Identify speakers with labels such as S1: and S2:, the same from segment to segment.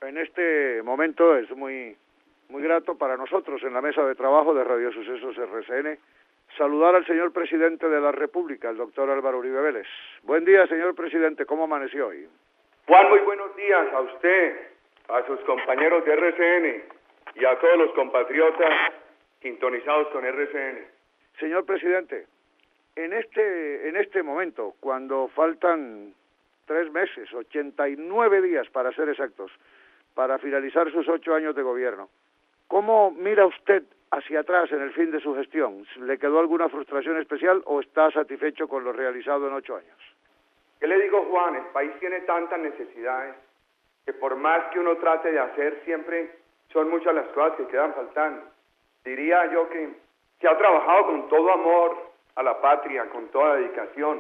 S1: En este momento es muy grato para nosotros en la mesa de trabajo de Radio Sucesos RCN saludar al señor presidente de la República, el doctor Álvaro Uribe Vélez. Buen día, señor presidente, ¿cómo amaneció hoy?
S2: Juan, muy buenos días a usted, a sus compañeros de RCN y a todos los compatriotas sintonizados con RCN.
S1: Señor presidente, en este momento, cuando faltan 3 meses, 89 días para ser exactos, para finalizar sus 8 años de gobierno, ¿cómo mira usted hacia atrás en el fin de su gestión? ¿Le quedó alguna frustración especial o está satisfecho con lo realizado en 8 años?
S2: ¿Qué le digo, Juan? El país tiene tantas necesidades que por más que uno trate de hacer, siempre son muchas las cosas que quedan faltando. Diría yo que se ha trabajado con todo amor a la patria, con toda dedicación,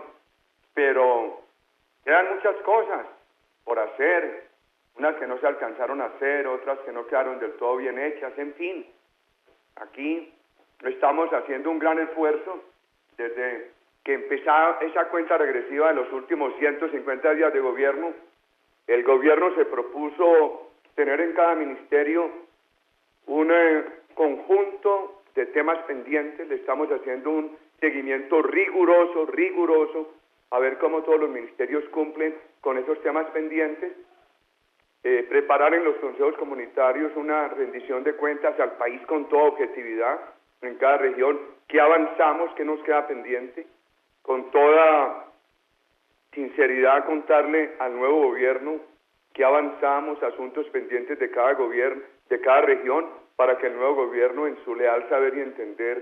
S2: pero quedan muchas cosas por hacer, unas que no se alcanzaron a hacer, otras que no quedaron del todo bien hechas, en fin. Aquí estamos haciendo un gran esfuerzo desde que empezó esa cuenta regresiva de los últimos 150 días de gobierno. El gobierno se propuso tener en cada ministerio un conjunto de temas pendientes. Le estamos haciendo un seguimiento riguroso, a ver cómo todos los ministerios cumplen con esos temas pendientes. Preparar en los consejos comunitarios una rendición de cuentas al país con toda objetividad en cada región, qué avanzamos, qué nos queda pendiente, con toda sinceridad contarle al nuevo gobierno qué avanzamos, asuntos pendientes de cada gobierno, de cada región, para que el nuevo gobierno en su leal saber y entender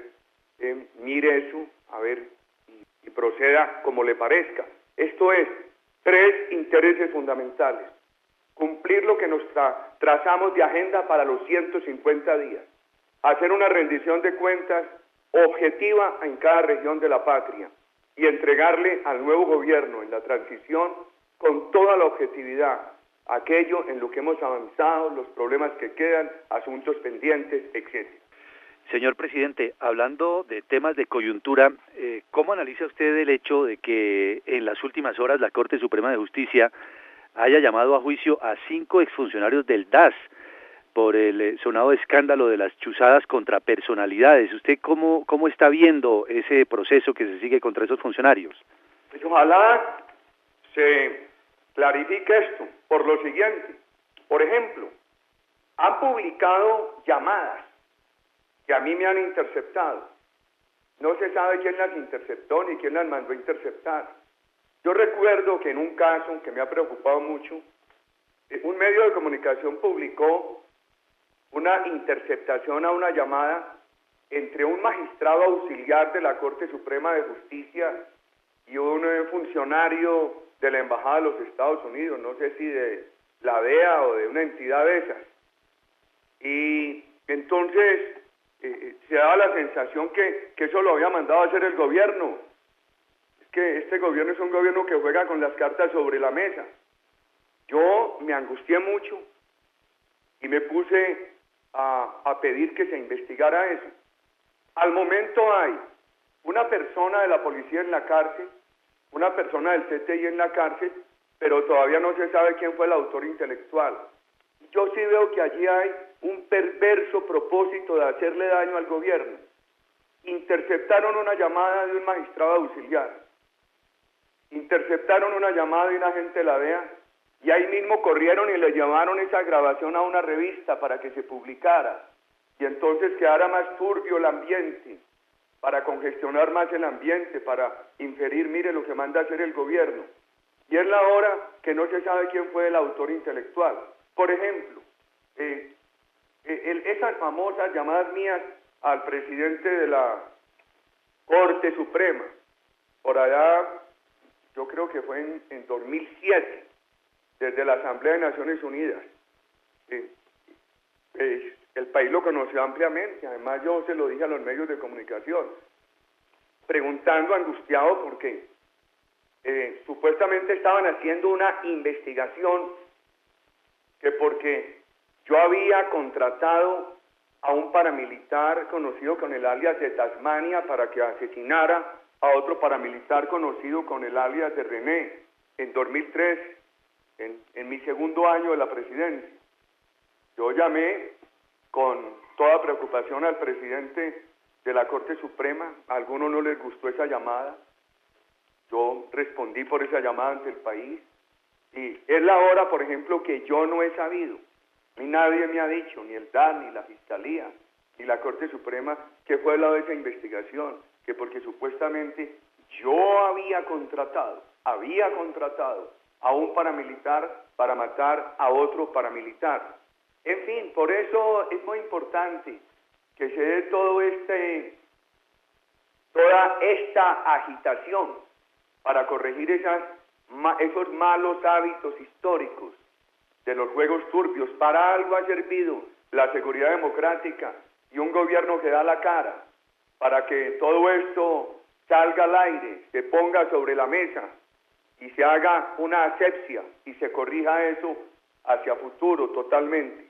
S2: mire eso, a ver, y proceda como le parezca. Esto es, 3 intereses fundamentales. Cumplir lo que nos trazamos de agenda para los 150 días. Hacer una rendición de cuentas objetiva en cada región de la patria y entregarle al nuevo gobierno en la transición con toda la objetividad aquello en lo que hemos avanzado, los problemas que quedan, asuntos pendientes, etc.
S3: Señor presidente, hablando de temas de coyuntura, ¿cómo analiza usted el hecho de que en las últimas horas la Corte Suprema de Justicia haya llamado a juicio a 5 exfuncionarios del DAS por el sonado escándalo de las chuzadas contra personalidades? ¿Usted cómo está viendo ese proceso que se sigue contra esos funcionarios?
S2: Pues ojalá se clarifique esto por lo siguiente. Por ejemplo, han publicado llamadas que a mí me han interceptado. No se sabe quién las interceptó ni quién las mandó a interceptar. Yo recuerdo que en un caso que me ha preocupado mucho, un medio de comunicación publicó una interceptación a una llamada entre un magistrado auxiliar de la Corte Suprema de Justicia y un funcionario de la Embajada de los Estados Unidos, no sé si de la DEA o de una entidad de esas. Y entonces se daba la sensación que eso lo había mandado a hacer el gobierno. Que este gobierno es un gobierno que juega con las cartas sobre la mesa. Yo me angustié mucho y me puse a pedir que se investigara eso. Al momento hay una persona de la policía en la cárcel, una persona del CTI en la cárcel, pero todavía no se sabe quién fue el autor intelectual. Yo sí veo que allí hay un perverso propósito de hacerle daño al gobierno. Interceptaron una llamada de un magistrado auxiliar. Interceptaron una llamada de un agente de la DEA y ahí mismo corrieron y le llevaron esa grabación a una revista para que se publicara y entonces quedara más turbio el ambiente, para congestionar más el ambiente, para inferir, mire lo que manda a hacer el gobierno. Y es la hora que no se sabe quién fue el autor intelectual. Por ejemplo, esas famosas llamadas mías al presidente de la Corte Suprema, por allá, yo creo que fue en 2007, desde la Asamblea de Naciones Unidas. El país lo conoció ampliamente, además yo se lo dije a los medios de comunicación, preguntando angustiado porque supuestamente estaban haciendo una investigación que porque yo había contratado a un paramilitar conocido con el alias de Tasmania para que asesinara a otro paramilitar conocido con el alias de René en 2003, en mi segundo año de la presidencia. Yo llamé con toda preocupación al presidente de la Corte Suprema. A algunos no les gustó esa llamada. Yo respondí por esa llamada ante el país. Y es la hora, por ejemplo, que yo no he sabido, ni nadie me ha dicho, ni el DAN, ni la Fiscalía, ni la Corte Suprema, que fue el lado de esa investigación, que porque supuestamente yo había contratado a un paramilitar para matar a otro paramilitar. En fin, por eso es muy importante que se dé toda esta agitación para corregir esos malos hábitos históricos de los juegos turbios. Para algo ha servido la seguridad democrática y un gobierno que da la cara para que todo esto salga al aire, se ponga sobre la mesa y se haga una asepsia y se corrija eso hacia futuro totalmente.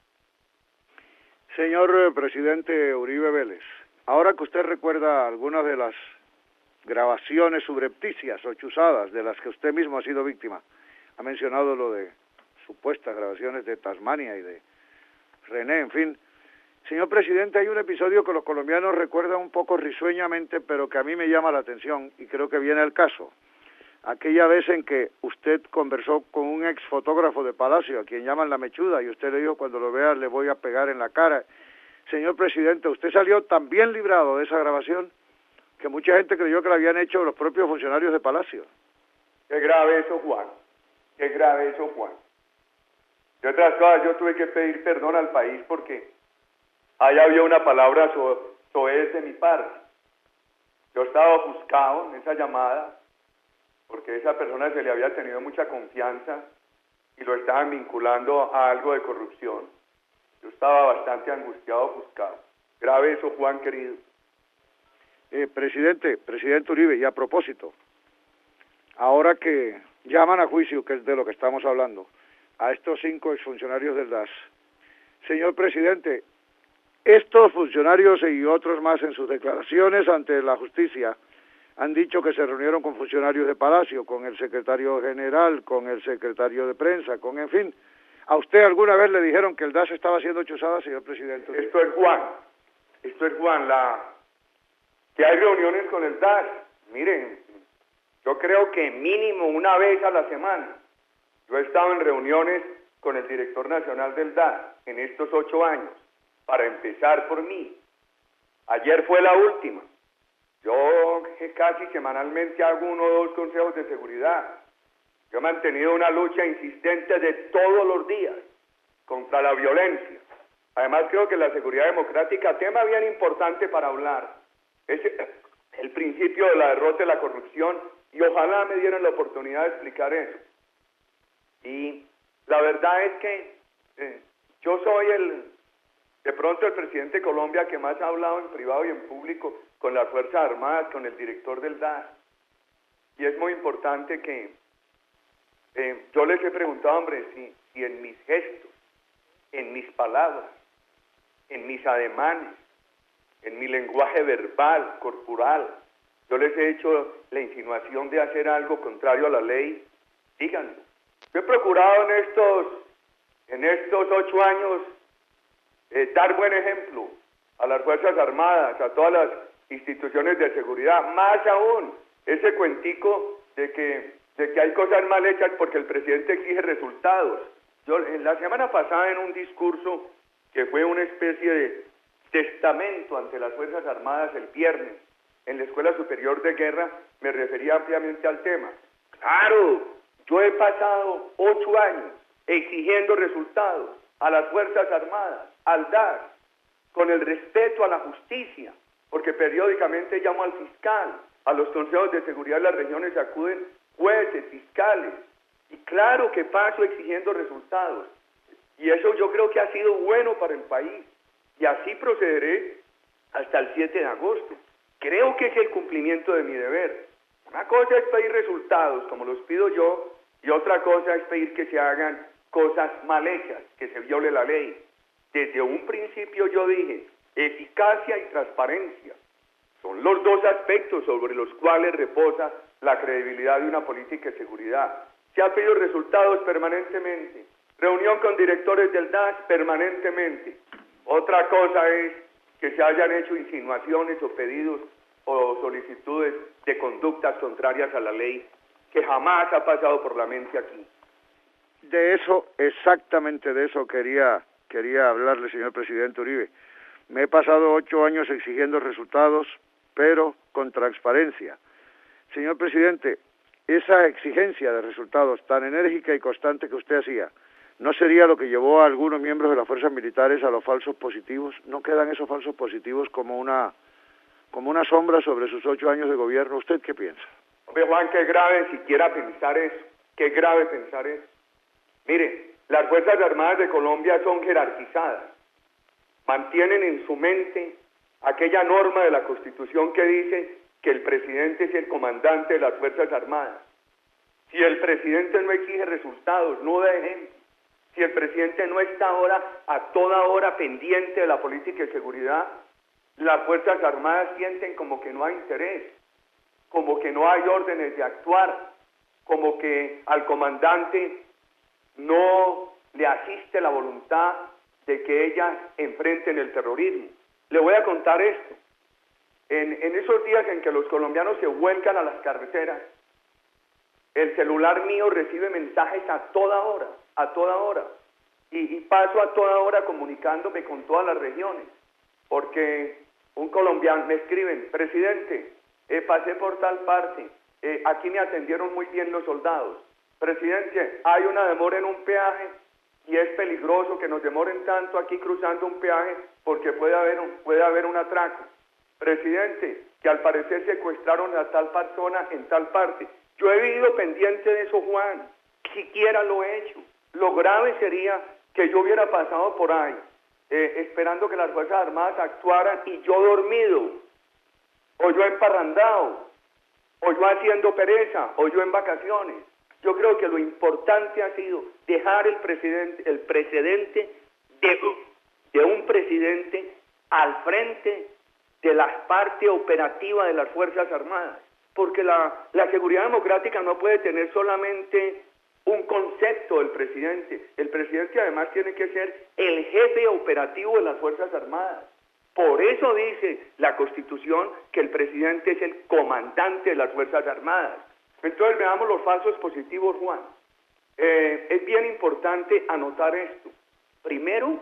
S1: Señor presidente Uribe Vélez, ahora que usted recuerda algunas de las grabaciones subrepticias o chuzadas de las que usted mismo ha sido víctima, ha mencionado lo de supuestas grabaciones de Tasmania y de René, en fin. Señor presidente, hay un episodio que los colombianos recuerdan un poco risueñamente, pero que a mí me llama la atención y creo que viene al caso. Aquella vez en que usted conversó con un ex fotógrafo de Palacio, a quien llaman la mechuda, y usted le dijo, cuando lo vea le voy a pegar en la cara. Señor presidente, usted salió tan bien librado de esa grabación que mucha gente creyó que la habían hecho los propios funcionarios de Palacio.
S2: Qué grave eso, Juan. Qué grave eso, Juan. De otras cosas, yo tuve que pedir perdón al país porque ahí había una palabra soez de mi parte. Yo estaba ofuscado en esa llamada porque a esa persona se le había tenido mucha confianza y lo estaban vinculando a algo de corrupción. Yo estaba bastante angustiado, ofuscado. Grave eso, Juan, querido.
S1: Presidente Uribe, y a propósito, ahora que llaman a juicio, que es de lo que estamos hablando, a estos 5 exfuncionarios del DAS, señor presidente, estos funcionarios y otros más en sus declaraciones ante la justicia han dicho que se reunieron con funcionarios de Palacio, con el secretario general, con el secretario de prensa, en fin. ¿A usted alguna vez le dijeron que el DAS estaba siendo chuzada, señor presidente?
S2: Esto es Juan, que hay reuniones con el DAS. Miren, yo creo que mínimo una vez a la semana. Yo he estado en reuniones con el director nacional del DAS en estos 8 años, para empezar por mí. Ayer fue la última. Yo casi semanalmente hago 1 o 2 consejos de seguridad. Yo he mantenido una lucha insistente de todos los días contra la violencia. Además creo que la seguridad democrática, tema bien importante para hablar, es el principio de la derrota de la corrupción, y ojalá me dieran la oportunidad de explicar eso. Y la verdad es que yo soy de pronto el presidente de Colombia que más ha hablado en privado y en público con las Fuerzas Armadas, con el director del DAS. Y es muy importante que yo les he preguntado, hombre, si en mis gestos, en mis palabras, en mis ademanes, en mi lenguaje verbal, corporal, yo les he hecho la insinuación de hacer algo contrario a la ley, díganlo. Yo he procurado en estos 8 años dar buen ejemplo a las Fuerzas Armadas, a todas las instituciones de seguridad, más aún ese cuentico de que hay cosas mal hechas porque el presidente exige resultados. Yo la semana pasada en un discurso que fue una especie de testamento ante las Fuerzas Armadas el viernes en la Escuela Superior de Guerra me refería ampliamente al tema. Claro, yo he pasado 8 años exigiendo resultados a las Fuerzas Armadas, al DAS, con el respeto a la justicia, porque periódicamente llamo al fiscal, a los consejos de seguridad de las regiones acuden jueces, fiscales, y claro que paso exigiendo resultados, y eso yo creo que ha sido bueno para el país, y así procederé hasta el 7 de agosto. Creo que es el cumplimiento de mi deber. Una cosa es pedir resultados, como los pido yo, y otra cosa es pedir que se hagan cosas mal hechas, que se viole la ley. Desde un principio yo dije, eficacia y transparencia son los 2 aspectos sobre los cuales reposa la credibilidad de una política de seguridad. Se ha pedido resultados permanentemente, reunión con directores del DAS permanentemente. Otra cosa es que se hayan hecho insinuaciones o pedidos o solicitudes de conductas contrarias a la ley, que jamás ha pasado por la mente aquí.
S1: De eso, exactamente de eso quería hablarle, señor presidente Uribe. Me he pasado 8 años exigiendo resultados, pero con transparencia. Señor presidente, esa exigencia de resultados tan enérgica y constante que usted hacía, ¿no sería lo que llevó a algunos miembros de las fuerzas militares a los falsos positivos? ¿No quedan esos falsos positivos como una sombra sobre sus 8 años de gobierno? ¿Usted qué piensa?
S2: Hombre, Juan, qué grave siquiera pensar eso, qué grave pensar eso. Mire, las Fuerzas Armadas de Colombia son jerarquizadas, mantienen en su mente aquella norma de la Constitución que dice que el presidente es el comandante de las Fuerzas Armadas. Si el presidente no exige resultados, no da ejemplo, si el presidente no está ahora a toda hora pendiente de la política de seguridad, las Fuerzas Armadas sienten como que no hay interés, como que no hay órdenes de actuar, como que al comandante no le asiste la voluntad de que ellas enfrenten el terrorismo. Le voy a contar esto. En esos días en que los colombianos se vuelcan a las carreteras, el celular mío recibe mensajes a toda hora, y paso a toda hora comunicándome con todas las regiones, porque un colombiano me escriben: presidente, pasé por tal parte, aquí me atendieron muy bien los soldados. Presidente, hay una demora en un peaje y es peligroso que nos demoren tanto aquí cruzando un peaje porque puede haber un atraco. Presidente, que al parecer secuestraron a tal persona en tal parte. Yo he vivido pendiente de eso, Juan, siquiera lo he hecho. Lo grave sería que yo hubiera pasado por ahí, esperando que las Fuerzas Armadas actuaran y yo dormido, o yo emparrandado, o yo haciendo pereza, o yo en vacaciones. Yo creo que lo importante ha sido dejar el precedente de un presidente al frente de la parte operativa de las Fuerzas Armadas, porque la seguridad democrática no puede tener solamente un concepto del presidente. El presidente además tiene que ser el jefe operativo de las Fuerzas Armadas. Por eso dice la Constitución que el presidente es el comandante de las Fuerzas Armadas. Entonces veamos los falsos positivos, Juan. Es bien importante anotar esto. Primero,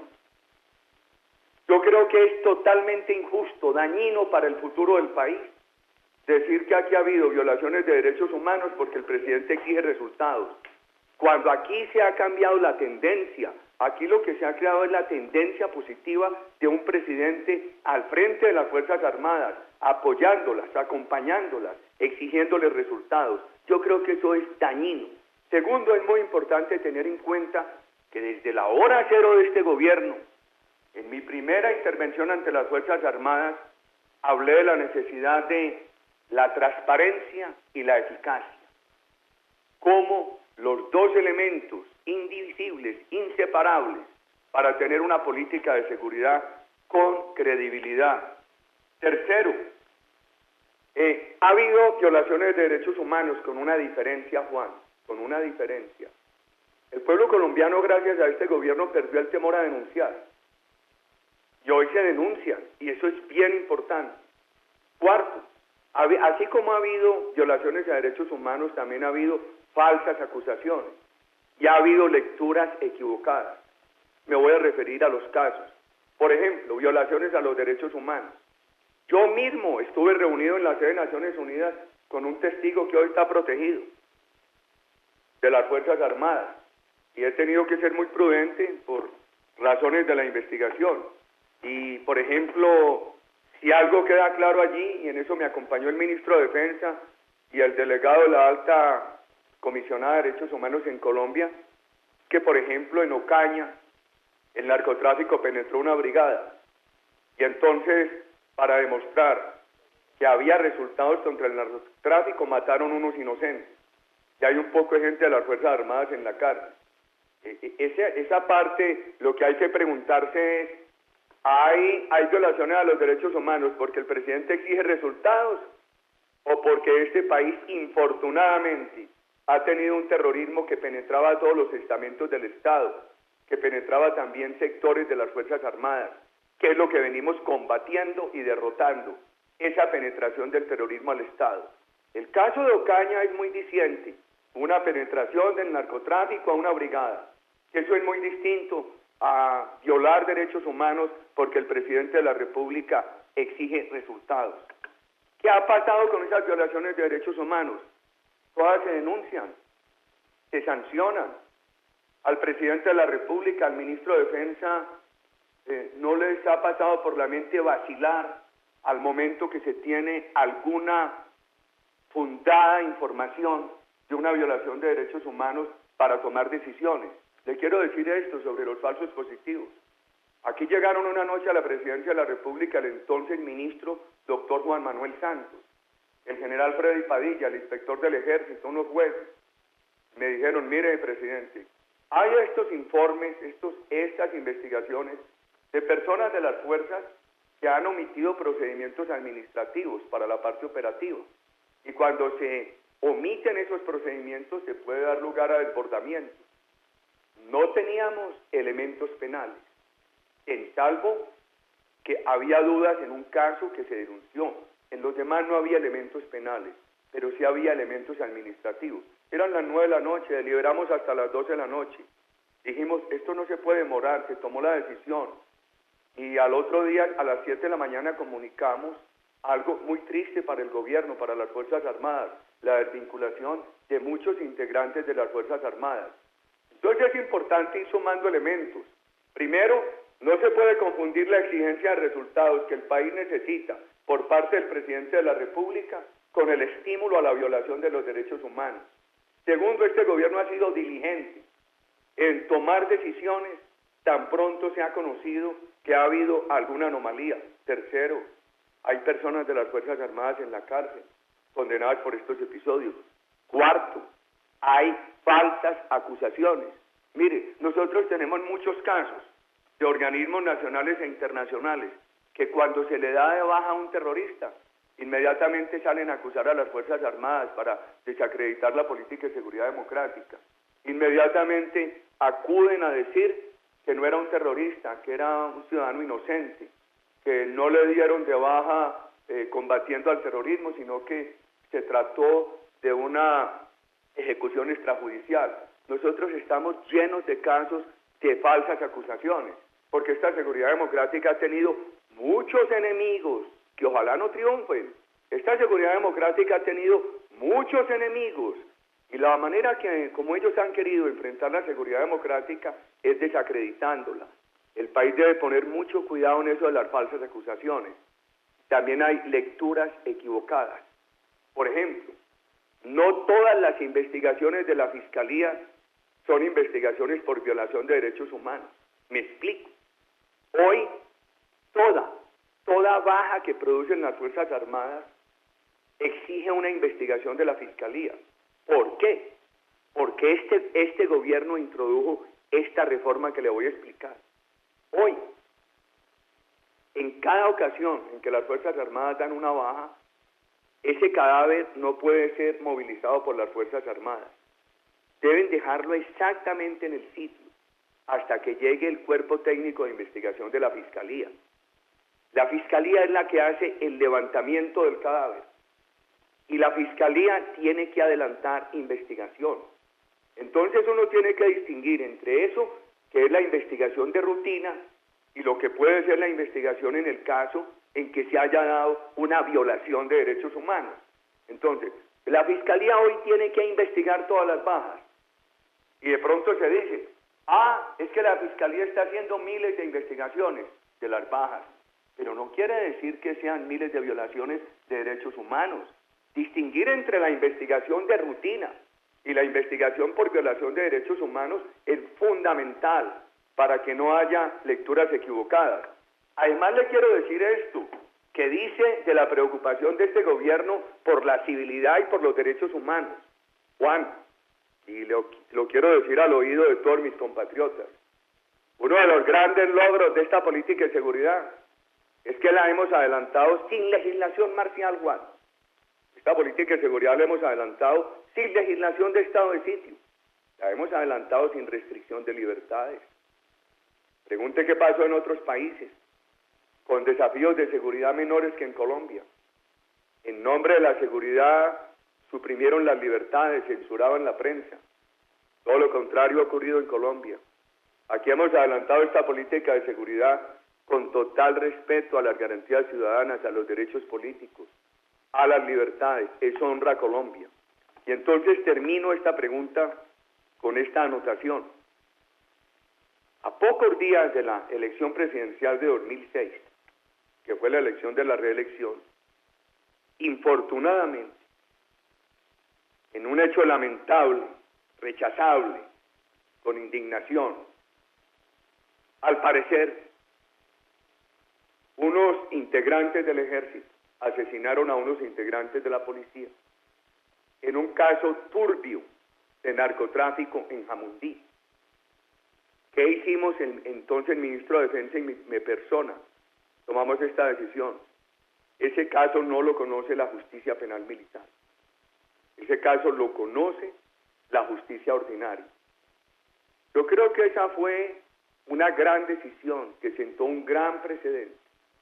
S2: yo creo que es totalmente injusto, dañino para el futuro del país, decir que aquí ha habido violaciones de derechos humanos porque el presidente exige resultados. Cuando aquí se ha cambiado la tendencia, aquí lo que se ha creado es la tendencia positiva de un presidente al frente de las Fuerzas Armadas, apoyándolas, acompañándolas, exigiéndoles resultados. Yo creo que eso es dañino. Segundo, es muy importante tener en cuenta que desde la hora cero de este gobierno, en mi primera intervención ante las Fuerzas Armadas, hablé de la necesidad de la transparencia y la eficacia, como los dos elementos indivisibles, inseparables, para tener una política de seguridad con credibilidad. Tercero, ha habido violaciones de derechos humanos con una diferencia, Juan, con una diferencia. El pueblo colombiano, gracias a este gobierno, perdió el temor a denunciar. Y hoy se denuncian, y eso es bien importante. Cuarto, así como ha habido violaciones a derechos humanos, también ha habido falsas acusaciones y ha habido lecturas equivocadas. Me voy a referir a los casos. Por ejemplo, violaciones a los derechos humanos. Yo mismo estuve reunido en la sede de Naciones Unidas con un testigo que hoy está protegido de las Fuerzas Armadas y he tenido que ser muy prudente por razones de la investigación. Y, por ejemplo, si algo queda claro allí, y en eso me acompañó el ministro de Defensa y el delegado de la alta comisionada de Derechos Humanos en Colombia, que, por ejemplo, en Ocaña, el narcotráfico penetró una brigada. Y entonces, para demostrar que había resultados contra el narcotráfico, mataron unos inocentes. Y hay un poco de gente de las Fuerzas Armadas en la cárcel. Esa parte, lo que hay que preguntarse es, ¿hay violaciones a los derechos humanos porque el presidente exige resultados o porque este país, infortunadamente, ha tenido un terrorismo que penetraba todos los estamentos del Estado, que penetraba también sectores de las Fuerzas Armadas, que es lo que venimos combatiendo y derrotando, esa penetración del terrorismo al Estado. El caso de Ocaña es muy diciente, una penetración del narcotráfico a una brigada, que eso es muy distinto a violar derechos humanos porque el presidente de la República exige resultados. ¿Qué ha pasado con esas violaciones de derechos humanos? Todas se denuncian, se sancionan. Al presidente de la República, al ministro de Defensa, no les ha pasado por la mente vacilar al momento que se tiene alguna fundada información de una violación de derechos humanos para tomar decisiones. Le quiero decir esto sobre los falsos positivos. Aquí llegaron una noche a la presidencia de la República el entonces ministro doctor Juan Manuel Santos, el general Freddy Padilla, el inspector del Ejército, unos jueces. Me dijeron, mire, presidente, hay estos informes, estas investigaciones de personas de las fuerzas que han omitido procedimientos administrativos para la parte operativa. Y cuando se omiten esos procedimientos se puede dar lugar a desbordamientos. No teníamos elementos penales, en salvo que había dudas en un caso que se denunció. En los demás no había elementos penales, pero sí había elementos administrativos. Eran las 9 de la noche, deliberamos hasta las 12 de la noche. Dijimos, esto no se puede demorar, se tomó la decisión. Y al otro día, a las 7 de la mañana, comunicamos algo muy triste para el gobierno, para las Fuerzas Armadas, la desvinculación de muchos integrantes de las Fuerzas Armadas. Entonces es importante ir sumando elementos. Primero, no se puede confundir la exigencia de resultados que el país necesita por parte del presidente de la República con el estímulo a la violación de los derechos humanos. Segundo, este gobierno ha sido diligente en tomar decisiones tan pronto se ha conocido que ha habido alguna anomalía. Tercero, hay personas de las Fuerzas Armadas en la cárcel condenadas por estos episodios. Cuarto, hay falsas acusaciones. Mire, nosotros tenemos muchos casos de organismos nacionales e internacionales que cuando se le da de baja a un terrorista, inmediatamente salen a acusar a las Fuerzas Armadas para desacreditar la política de seguridad democrática. Inmediatamente acuden a decir que no era un terrorista, que era un ciudadano inocente, que no le dieron de baja combatiendo al terrorismo, sino que se trató de una ejecución extrajudicial. Nosotros estamos llenos de casos de falsas acusaciones, porque esta seguridad democrática ha tenido muchos enemigos, que ojalá no triunfen. Esta seguridad democrática ha tenido muchos enemigos, y la manera que, como ellos han querido enfrentar la seguridad democrática, es desacreditándola. El país debe poner mucho cuidado en eso de las falsas acusaciones. También hay lecturas equivocadas. Por ejemplo, no todas las investigaciones de la Fiscalía son investigaciones por violación de derechos humanos. Me explico. Hoy, toda baja que producen las Fuerzas Armadas exige una investigación de la Fiscalía. ¿Por qué? Porque este gobierno introdujo esta reforma que le voy a explicar. Hoy, en cada ocasión en que las Fuerzas Armadas dan una baja, ese cadáver no puede ser movilizado por las Fuerzas Armadas. Deben dejarlo exactamente en el sitio hasta que llegue el cuerpo técnico de investigación de la Fiscalía. La Fiscalía es la que hace el levantamiento del cadáver y la Fiscalía tiene que adelantar investigación. Entonces uno tiene que distinguir entre eso, que es la investigación de rutina, y lo que puede ser la investigación en el caso en que se haya dado una violación de derechos humanos. Entonces, la Fiscalía hoy tiene que investigar todas las bajas. Y de pronto se dice, es que la Fiscalía está haciendo miles de investigaciones de las bajas. Pero no quiere decir que sean miles de violaciones de derechos humanos. Distinguir entre la investigación de rutina y la investigación por violación de derechos humanos es fundamental para que no haya lecturas equivocadas. Además le quiero decir esto, que dice de la preocupación de este gobierno por la civilidad y por los derechos humanos. Juan, y lo quiero decir al oído de todos mis compatriotas, uno de los grandes logros de esta política de seguridad es que la hemos adelantado sin legislación marcial, Juan. La política de seguridad la hemos adelantado sin legislación de estado de sitio. La hemos adelantado sin restricción de libertades. Pregunte qué pasó en otros países, con desafíos de seguridad menores que en Colombia. En nombre de la seguridad suprimieron las libertades, censuraban la prensa. Todo lo contrario ha ocurrido en Colombia. Aquí hemos adelantado esta política de seguridad con total respeto a las garantías ciudadanas, a los derechos políticos, a las libertades. Eso honra a Colombia. Y entonces termino esta pregunta con esta anotación. A pocos días de la elección presidencial de 2006, que fue la elección de la reelección, infortunadamente, en un hecho lamentable, rechazable, con indignación, al parecer, unos integrantes del ejército asesinaron a unos integrantes de la policía en un caso turbio de narcotráfico en Jamundí. ¿Qué hicimos entonces el ministro de Defensa y mi persona? Tomamos esta decisión. Ese caso no lo conoce la justicia penal militar. Ese caso lo conoce la justicia ordinaria. Yo creo que esa fue una gran decisión que sentó un gran precedente.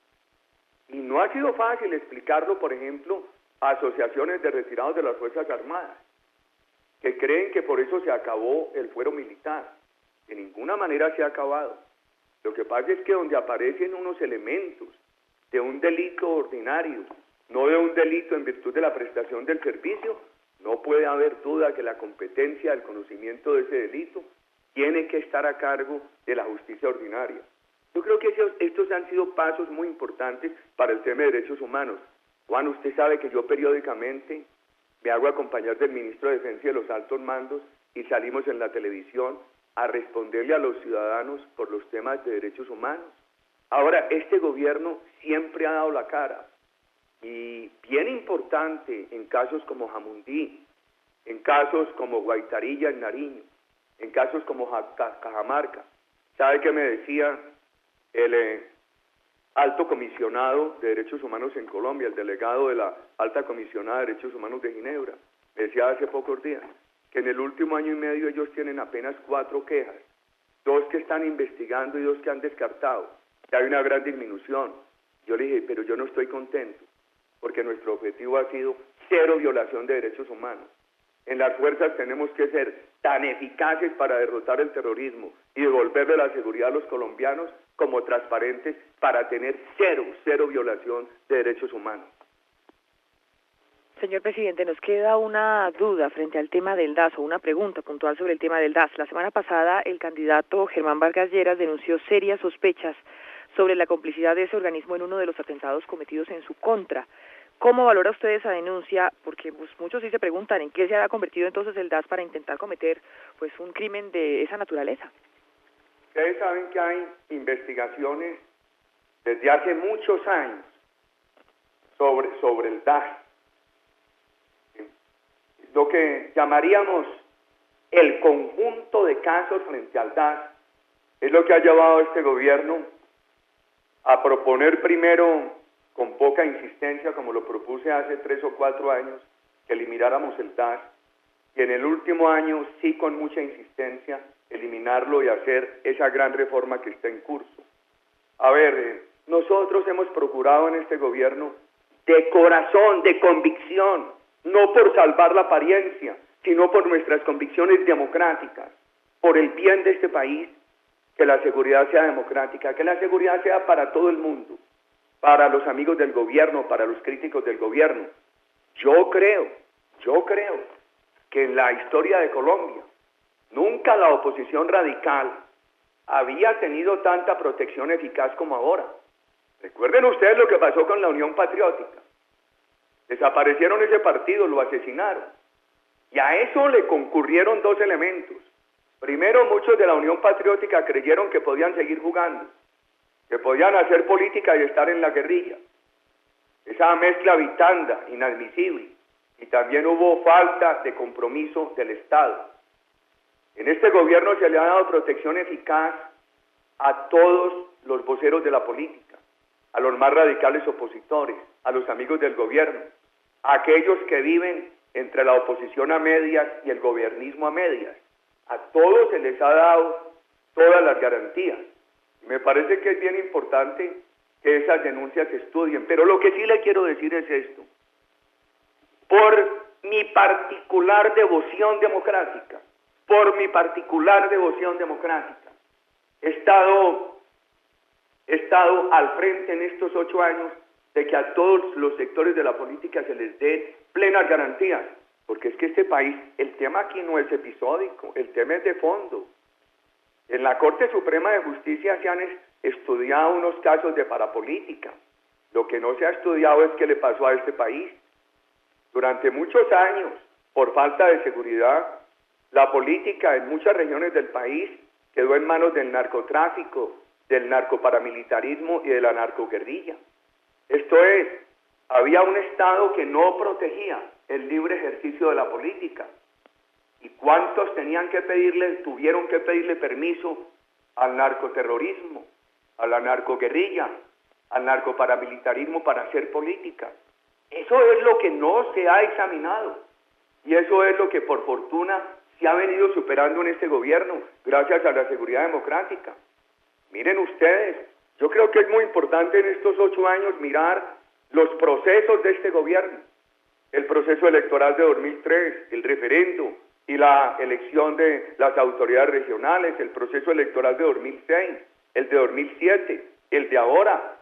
S2: Y no ha sido fácil explicarlo, por ejemplo, a asociaciones de retirados de las Fuerzas Armadas, que creen que por eso se acabó el fuero militar. De ninguna manera se ha acabado. Lo que pasa es que donde aparecen unos elementos de un delito ordinario, no de un delito en virtud de la prestación del servicio, no puede haber duda que la competencia del conocimiento de ese delito tiene que estar a cargo de la justicia ordinaria. Yo creo que estos han sido pasos muy importantes para el tema de derechos humanos. Juan, usted sabe que yo periódicamente me hago acompañar del ministro de Defensa y de los altos mandos y salimos en la televisión a responderle a los ciudadanos por los temas de derechos humanos. Ahora, este gobierno siempre ha dado la cara, y bien importante en casos como Jamundí, en casos como Guaitarilla en Nariño, en casos como Cajamarca. ¿Sabe qué me decía el alto comisionado de derechos humanos en Colombia, el delegado de la alta comisionada de derechos humanos de Ginebra? Me decía hace pocos días que en el último año y medio ellos tienen apenas 4 quejas, 2 que están investigando y 2 que han descartado, que hay una gran disminución. Yo le dije, pero yo no estoy contento, porque nuestro objetivo ha sido 0 violación de derechos humanos. En las fuerzas tenemos que ser tan eficaces para derrotar el terrorismo y devolverle la seguridad a los colombianos como transparentes para tener 0 violación de derechos humanos.
S4: Señor presidente, nos queda una duda frente al tema del DAS, o una pregunta puntual sobre el tema del DAS. La semana pasada, el candidato Germán Vargas Lleras denunció serias sospechas sobre la complicidad de ese organismo en uno de los atentados cometidos en su contra. ¿Cómo valora usted esa denuncia? Porque pues, muchos sí se preguntan en qué se ha convertido entonces el DAS para intentar cometer pues un crimen de esa naturaleza.
S2: Ustedes saben que hay investigaciones desde hace muchos años sobre el DAS. Lo que llamaríamos el conjunto de casos frente al DAS es lo que ha llevado a este gobierno a proponer primero, con poca insistencia, como lo propuse hace 3 o 4 años, que elimináramos el DAS, y en el último año sí con mucha insistencia eliminarlo y hacer esa gran reforma que está en curso. A ver, nosotros hemos procurado en este gobierno de corazón, de convicción, no por salvar la apariencia, sino por nuestras convicciones democráticas, por el bien de este país, que la seguridad sea democrática, que la seguridad sea para todo el mundo, para los amigos del gobierno, para los críticos del gobierno. Yo creo que en la historia de Colombia, nunca la oposición radical había tenido tanta protección eficaz como ahora. Recuerden ustedes lo que pasó con la Unión Patriótica. Desaparecieron ese partido, lo asesinaron. Y a eso le concurrieron 2 elementos. Primero, muchos de la Unión Patriótica creyeron que podían seguir jugando, que podían hacer política y estar en la guerrilla. Esa mezcla vitanda, inadmisible. Y también hubo falta de compromiso del Estado. En este gobierno se le ha dado protección eficaz a todos los voceros de la política, a los más radicales opositores, a los amigos del gobierno. a aquellos que viven entre la oposición a medias y el gobiernismo a medias. A todos se les ha dado todas las garantías. Me parece que es bien importante que esas denuncias se estudien, pero lo que sí le quiero decir es esto. Por mi particular devoción democrática, he estado al frente en estos 8 años de que a todos los sectores de la política se les dé plenas garantías, porque es que este país, el tema aquí no es episódico, el tema es de fondo. En la Corte Suprema de Justicia se han estudiado unos casos de parapolítica. Lo que no se ha estudiado es qué le pasó a este país. Durante muchos años, por falta de seguridad, la política en muchas regiones del país quedó en manos del narcotráfico, del narcoparamilitarismo y de la narcoguerrilla. Esto es, había un Estado que no protegía el libre ejercicio de la política. ¿Y cuántos tuvieron que pedirle permiso al narcoterrorismo, a la narcoguerrilla, al narcoparamilitarismo para hacer política? Eso es lo que no se ha examinado y eso es lo que por fortuna se ha venido superando en este gobierno gracias a la seguridad democrática. Miren ustedes, yo creo que es muy importante en estos 8 años mirar los procesos de este gobierno. El proceso electoral de 2003, el referendo y la elección de las autoridades regionales, el proceso electoral de 2006, el de 2007, el de ahora,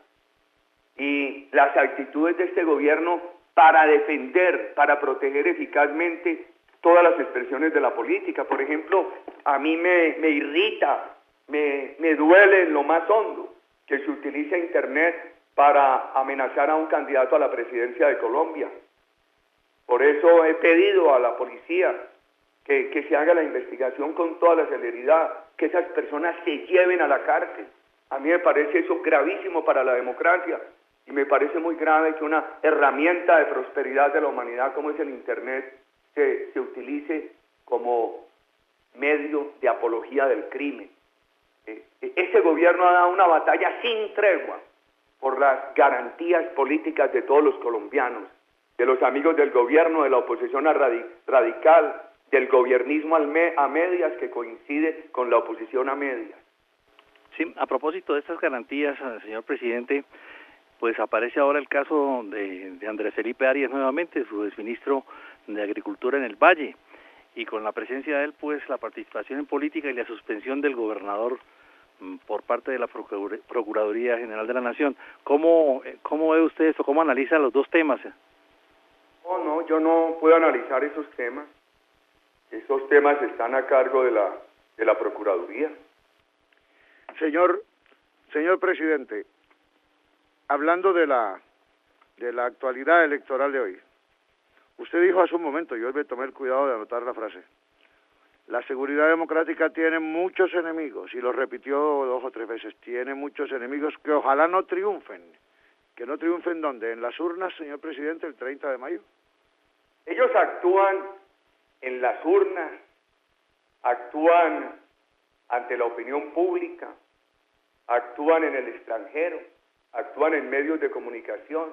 S2: y las actitudes de este gobierno para defender, para proteger eficazmente todas las expresiones de la política. Por ejemplo, a mí me irrita, me duele en lo más hondo que se utilice Internet para amenazar a un candidato a la presidencia de Colombia. Por eso he pedido a la policía que se haga la investigación con toda la celeridad, que esas personas se lleven a la cárcel. A mí me parece eso gravísimo para la democracia y me parece muy grave que una herramienta de prosperidad de la humanidad como es el Internet se utilice como medio de apología del crimen. Este gobierno ha dado una batalla sin tregua por las garantías políticas de todos los colombianos, de los amigos del gobierno, de la oposición radical, del gobiernismo a medias que coincide con la oposición a medias.
S3: Sí, a propósito de estas garantías, señor presidente, pues aparece ahora el caso de Andrés Felipe Arias nuevamente, su exministro de Agricultura en el Valle, y con la presencia de él, pues la participación en política y la suspensión del gobernador por parte de la Procuraduría General de la Nación. ¿Cómo ve usted esto? ¿Cómo analiza los dos temas?
S2: No, yo no puedo analizar esos temas. Esos temas están a cargo de la Procuraduría.
S1: Señor presidente, hablando de la actualidad electoral de hoy, usted dijo hace un momento, yo me tomé el cuidado de anotar la frase, la seguridad democrática tiene muchos enemigos, y lo repitió 2 o 3 veces, tiene muchos enemigos que ojalá no triunfen. ¿Que no triunfen dónde? ¿En las urnas, señor presidente, el 30 de mayo?
S2: Ellos actúan en las urnas, actúan ante la opinión pública, actúan en el extranjero, actúan en medios de comunicación,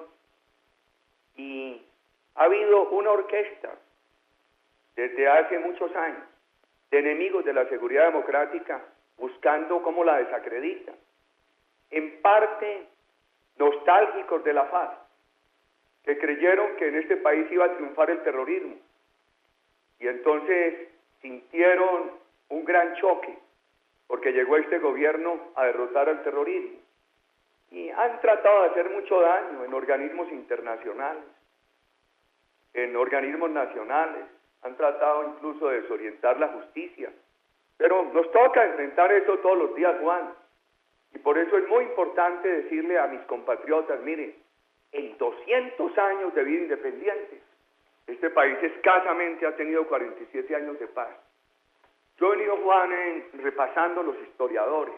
S2: y ha habido una orquesta desde hace muchos años de enemigos de la seguridad democrática buscando cómo la desacreditan, en parte nostálgicos de la paz, que creyeron que en este país iba a triunfar el terrorismo y entonces sintieron un gran choque porque llegó este gobierno a derrotar al terrorismo y han tratado de hacer mucho daño en organismos internacionales, en organismos nacionales, han tratado incluso de desorientar la justicia, pero nos toca enfrentar eso todos los días, Juan, y por eso es muy importante decirle a mis compatriotas, miren, en 200 años de vida independiente, este país escasamente ha tenido 47 años de paz. Yo he venido, Juan, repasando los historiadores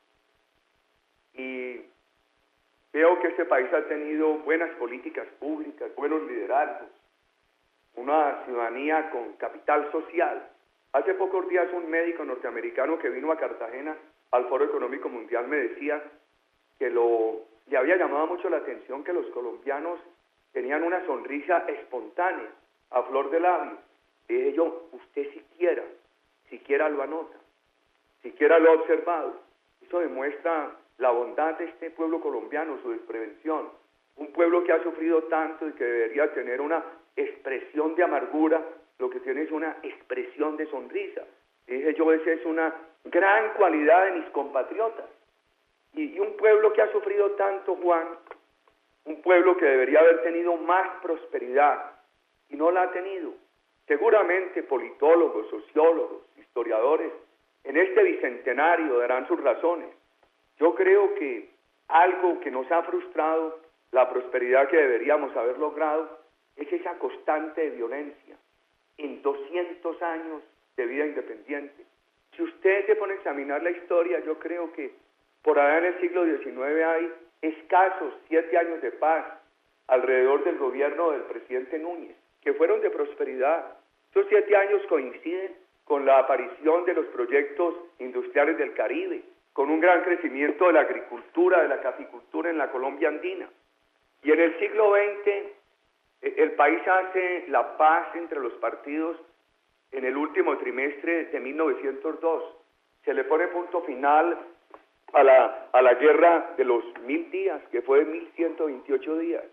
S2: y veo que este país ha tenido buenas políticas públicas, buenos liderazgos, una ciudadanía con capital social. Hace pocos días un médico norteamericano que vino a Cartagena al Foro Económico Mundial me decía que le había llamado mucho la atención que los colombianos tenían una sonrisa espontánea, a flor de labio. Le dije yo, usted siquiera lo anota, siquiera lo ha observado. Eso demuestra la bondad de este pueblo colombiano, su desprevención. Un pueblo que ha sufrido tanto y que debería tener una expresión de amargura, lo que tiene es una expresión de sonrisa. Le dije yo, esa es una gran cualidad de mis compatriotas. Y un pueblo que ha sufrido tanto, Juan, un pueblo que debería haber tenido más prosperidad y no la ha tenido. Seguramente politólogos, sociólogos, historiadores, en este bicentenario darán sus razones. Yo creo que algo que nos ha frustrado la prosperidad que deberíamos haber logrado es esa constante de violencia en 200 años de vida independiente. Si usted se pone a examinar la historia, yo creo que por allá en el siglo XIX hay escasos 7 años de paz alrededor del gobierno del presidente Núñez, que fueron de prosperidad. Estos 7 años coinciden con la aparición de los proyectos industriales del Caribe, con un gran crecimiento de la agricultura, de la caficultura en la Colombia andina. Y en el siglo XX, el país hace la paz entre los partidos en el último trimestre de 1902. Se le pone punto final a la guerra de los 1000 días, que fue de 1128 días.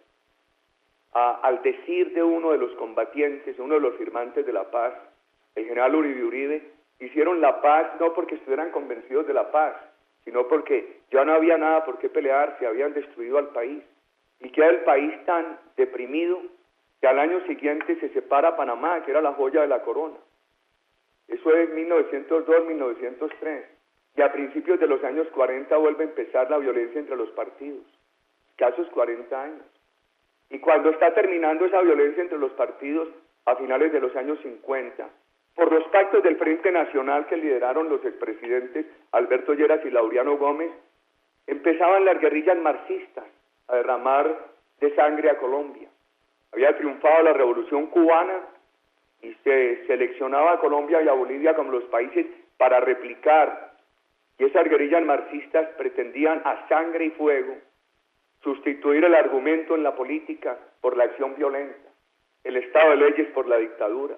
S2: Al decir de uno de los combatientes, uno de los firmantes de la paz, el general Uribe Uribe, hicieron la paz no porque estuvieran convencidos de la paz, sino porque ya no había nada por qué pelear, se habían destruido al país. Y queda el país tan deprimido que al año siguiente se separa Panamá, que era la joya de la corona. Eso es 1902-1903. Y a principios de los años 40 vuelve a empezar la violencia entre los partidos. Escasos 40 años. Y cuando está terminando esa violencia entre los partidos, a finales de los años 50, por los pactos del Frente Nacional que lideraron los expresidentes Alberto Lleras y Laureano Gómez, empezaban las guerrillas marxistas a derramar de sangre a Colombia. Había triunfado la Revolución Cubana y se seleccionaba a Colombia y a Bolivia como los países para replicar. Y esas guerrillas marxistas pretendían a sangre y fuego sustituir el argumento en la política por la acción violenta, el Estado de leyes por la dictadura.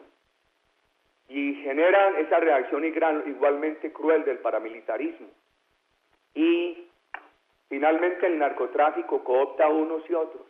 S2: Y generan esa reacción igualmente cruel del paramilitarismo. Y finalmente el narcotráfico coopta a unos y otros.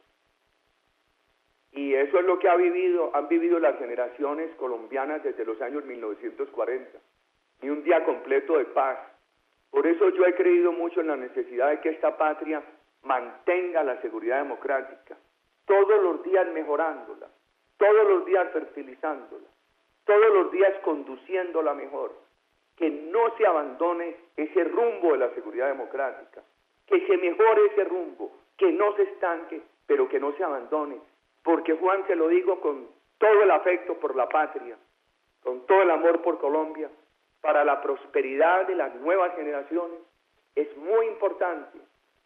S2: Y eso es lo que han vivido las generaciones colombianas desde los años 1940. Ni un día completo de paz. Por eso yo he creído mucho en la necesidad de que esta patria mantenga la seguridad democrática, todos los días mejorándola, todos los días fertilizándola, todos los días conduciéndola mejor, que no se abandone ese rumbo de la seguridad democrática, que se mejore ese rumbo, que no se estanque, pero que no se abandone, porque Juan, se lo digo con todo el afecto por la patria, con todo el amor por Colombia, para la prosperidad de las nuevas generaciones, es muy importante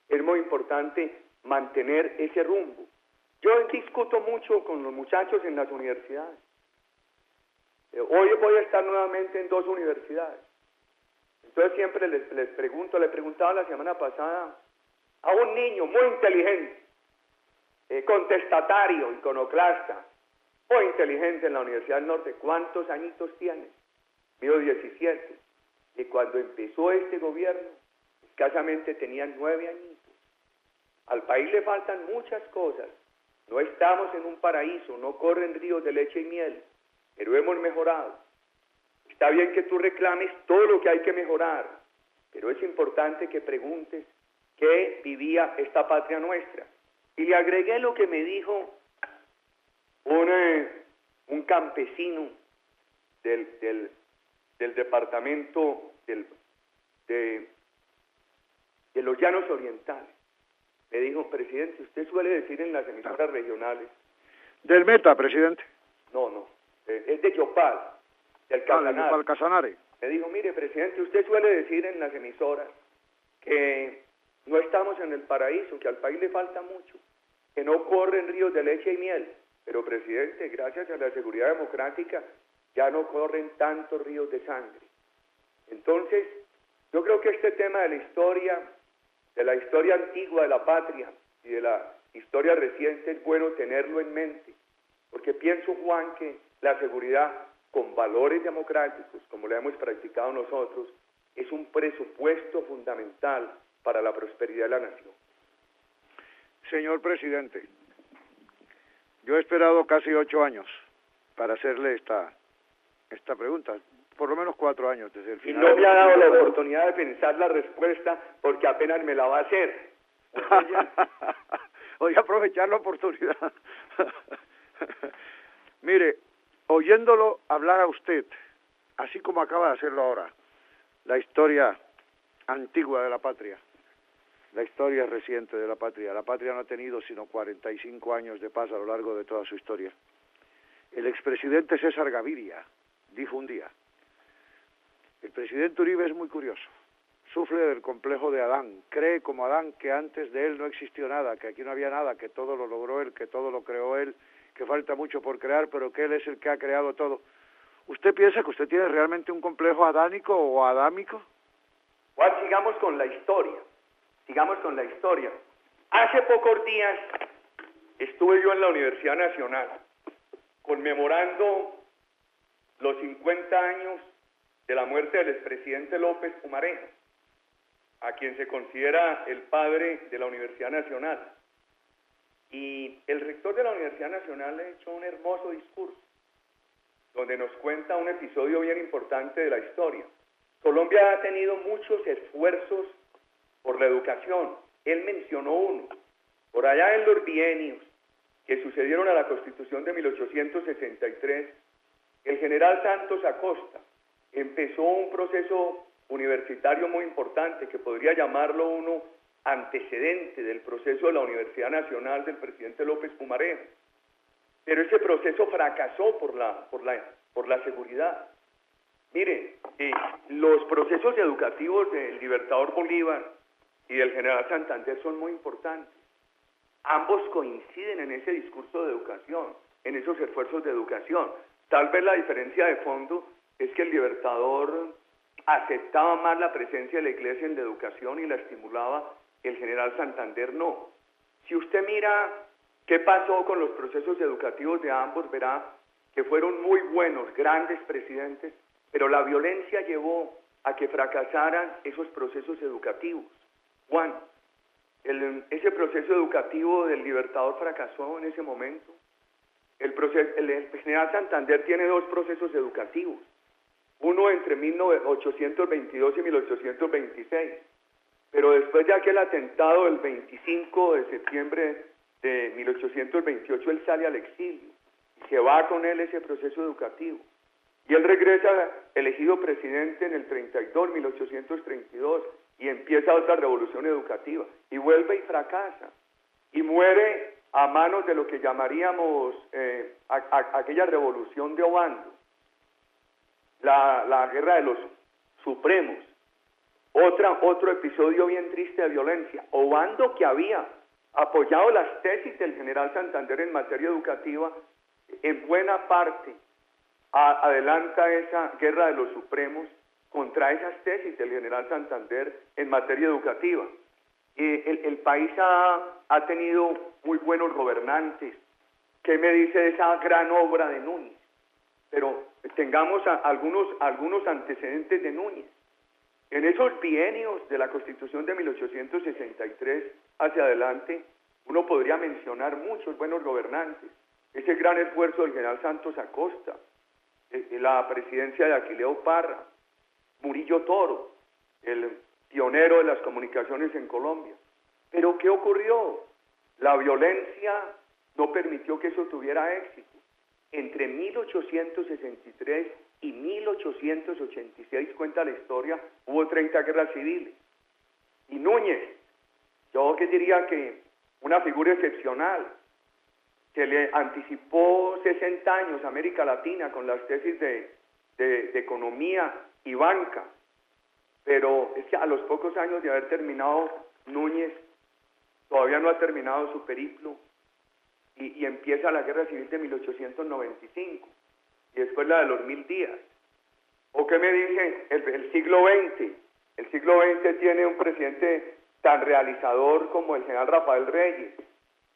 S2: mantener ese rumbo. Yo discuto mucho con los muchachos en las universidades. Hoy voy a estar nuevamente en 2 universidades. Entonces siempre les pregunto, le preguntaba la semana pasada a un niño muy inteligente, contestatario, iconoclasta, muy inteligente en la Universidad del Norte, ¿cuántos añitos tiene? Mío 17. Y cuando empezó este gobierno, escasamente tenía 9 añitos. Al país le faltan muchas cosas. No estamos en un paraíso, no corren ríos de leche y miel, pero hemos mejorado. Está bien que tú reclames todo lo que hay que mejorar, pero es importante que preguntes qué vivía esta patria nuestra. Y le agregué lo que me dijo un campesino del departamento de los Llanos Orientales. Me dijo, presidente, usted suele decir en las emisoras regionales...
S1: ¿Del Meta, presidente?
S2: No, es de Yopal, del Casanare.
S1: Yopal Casanare.
S2: Me dijo, mire, presidente, usted suele decir en las emisoras que no estamos en el paraíso, que al país le falta mucho, que no corren ríos de leche y miel. Pero, presidente, gracias a la seguridad democrática, ya no corren tantos ríos de sangre. Entonces, yo creo que este tema de la historia antigua de la patria y historia reciente es bueno tenerlo en mente, porque pienso, Juan, que la seguridad con valores democráticos, como lo hemos practicado nosotros, es un presupuesto fundamental para la prosperidad de la nación.
S1: Señor presidente, yo he esperado casi 8 años para hacerle esta pregunta, por lo menos 4 años desde el final.
S2: Y no me ha dado la oportunidad de pensar la respuesta porque apenas me la va a hacer.
S1: Voy a aprovechar la oportunidad. Mire, oyéndolo hablar a usted, así como acaba de hacerlo ahora, la historia antigua de la patria, la historia reciente de la patria no ha tenido sino 45 años de paz a lo largo de toda su historia. El expresidente César Gaviria dijo un día: el presidente Uribe es muy curioso, sufre del complejo de Adán, cree como Adán que antes de él no existió nada, que aquí no había nada, que todo lo logró él, que todo lo creó él, que falta mucho por crear, pero que él es el que ha creado todo. ¿Usted piensa que usted tiene realmente un complejo adánico o adámico?
S2: Juan, sigamos con la historia. Hace pocos días estuve yo en la Universidad Nacional conmemorando los 50 años de la muerte del expresidente López Pumarejo, a quien se considera el padre de la Universidad Nacional. Y el rector de la Universidad Nacional ha hecho un hermoso discurso, donde nos cuenta un episodio bien importante de la historia. Colombia ha tenido muchos esfuerzos por la educación. Él mencionó uno. Por allá en los bienios que sucedieron a la Constitución de 1863, el general Santos Acosta empezó un proceso universitario muy importante, que podría llamarlo uno antecedente del proceso de la Universidad Nacional del presidente López Pumarejo. Pero ese proceso fracasó por la seguridad. Miren, los procesos educativos del Libertador Bolívar y del general Santander son muy importantes. Ambos coinciden en ese discurso de educación, en esos esfuerzos de educación. Tal vez la diferencia de fondo es que el Libertador aceptaba más la presencia de la Iglesia en la educación y la estimulaba, el general Santander no. Si usted mira qué pasó con los procesos educativos de ambos, verá que fueron muy buenos, grandes presidentes, pero la violencia llevó a que fracasaran esos procesos educativos. Juan, ese proceso educativo del Libertador fracasó en ese momento. El general Santander tiene 2 procesos educativos, uno entre 1822 y 1826, pero después de aquel atentado del 25 de septiembre de 1828, él sale al exilio y se va con él ese proceso educativo. Y él regresa elegido presidente en el 32, 1832, y empieza otra revolución educativa, y vuelve y fracasa, y muere a manos de lo que llamaríamos aquella revolución de Obando, la guerra de los supremos, otro episodio bien triste de violencia. Obando, que había apoyado las tesis del general Santander en materia educativa, en buena parte adelanta esa guerra de los supremos contra esas tesis del general Santander en materia educativa. El país ha tenido muy buenos gobernantes. ¿Qué me dice de esa gran obra de Núñez? Pero tengamos algunos antecedentes de Núñez. En esos bienios de la Constitución de 1863 hacia adelante, uno podría mencionar muchos buenos gobernantes. Ese gran esfuerzo del general Santos Acosta, la presidencia de Aquileo Parra, Murillo Toro, el pionero de las comunicaciones en Colombia. Pero ¿qué ocurrió? La violencia no permitió que eso tuviera éxito. Entre 1863 y 1886, cuenta la historia, hubo 30 guerras civiles. Y Núñez, yo que diría que una figura excepcional, que le anticipó 60 años a América Latina con las tesis de economía y banca, pero es que a los pocos años de haber terminado Núñez, todavía no ha terminado su periplo, y empieza la guerra civil de 1895, y después la de los 1000 días. ¿O qué me dicen? El siglo XX. El siglo XX tiene un presidente tan realizador como el general Rafael Reyes,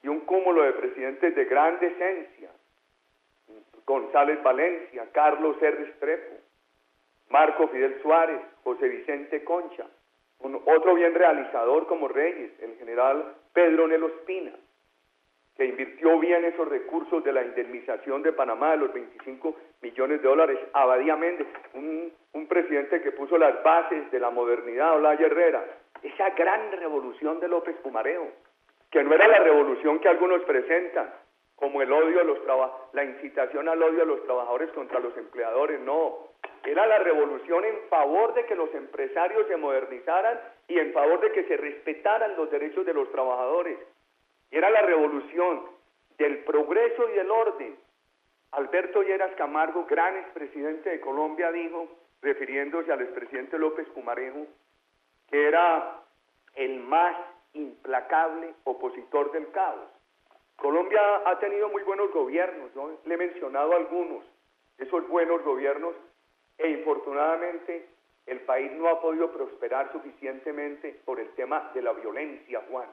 S2: y un cúmulo de presidentes de gran decencia: González Valencia, Carlos R. Restrepo, Marco Fidel Suárez, José Vicente Concha, otro bien realizador como Reyes, el general Pedro Nelo Espina, que invirtió bien esos recursos de la indemnización de Panamá de los 25 millones de dólares, Abadía Méndez, un presidente que puso las bases de la modernidad, Olaya Herrera, esa gran revolución de López Pumarejo, que no era la revolución que algunos presentan, como el odio a la incitación al odio a los trabajadores contra los empleadores, no, era la revolución en favor de que los empresarios se modernizaran y en favor de que se respetaran los derechos de los trabajadores. Era la revolución del progreso y del orden. Alberto Lleras Camargo, gran expresidente de Colombia, dijo, refiriéndose al expresidente López Pumarejo, que era el más implacable opositor del caos. Colombia ha tenido muy buenos gobiernos, ¿no? Le he mencionado algunos de esos buenos gobiernos, e infortunadamente el país no ha podido prosperar suficientemente por el tema de la violencia, Juan.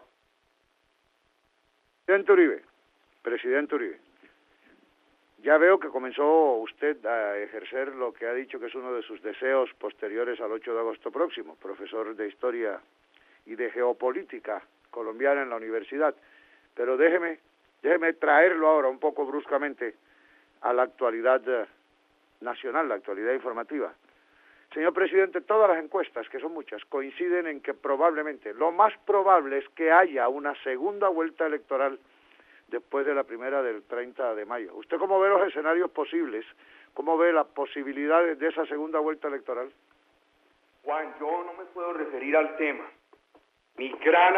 S1: Presidente Uribe, ya veo que comenzó usted a ejercer lo que ha dicho que es uno de sus deseos posteriores al 8 de agosto próximo, profesor de Historia y de Geopolítica colombiana en la universidad, pero déjeme traerlo ahora un poco bruscamente a la actualidad nacional, la actualidad informativa. Señor presidente, todas las encuestas, que son muchas, coinciden en que probablemente, lo más probable es que haya una segunda vuelta electoral después de la primera del 30 de mayo. ¿Usted cómo ve los escenarios posibles? ¿Cómo ve las posibilidades de esa segunda vuelta electoral?
S2: Juan, yo no me puedo referir al tema. Mi gran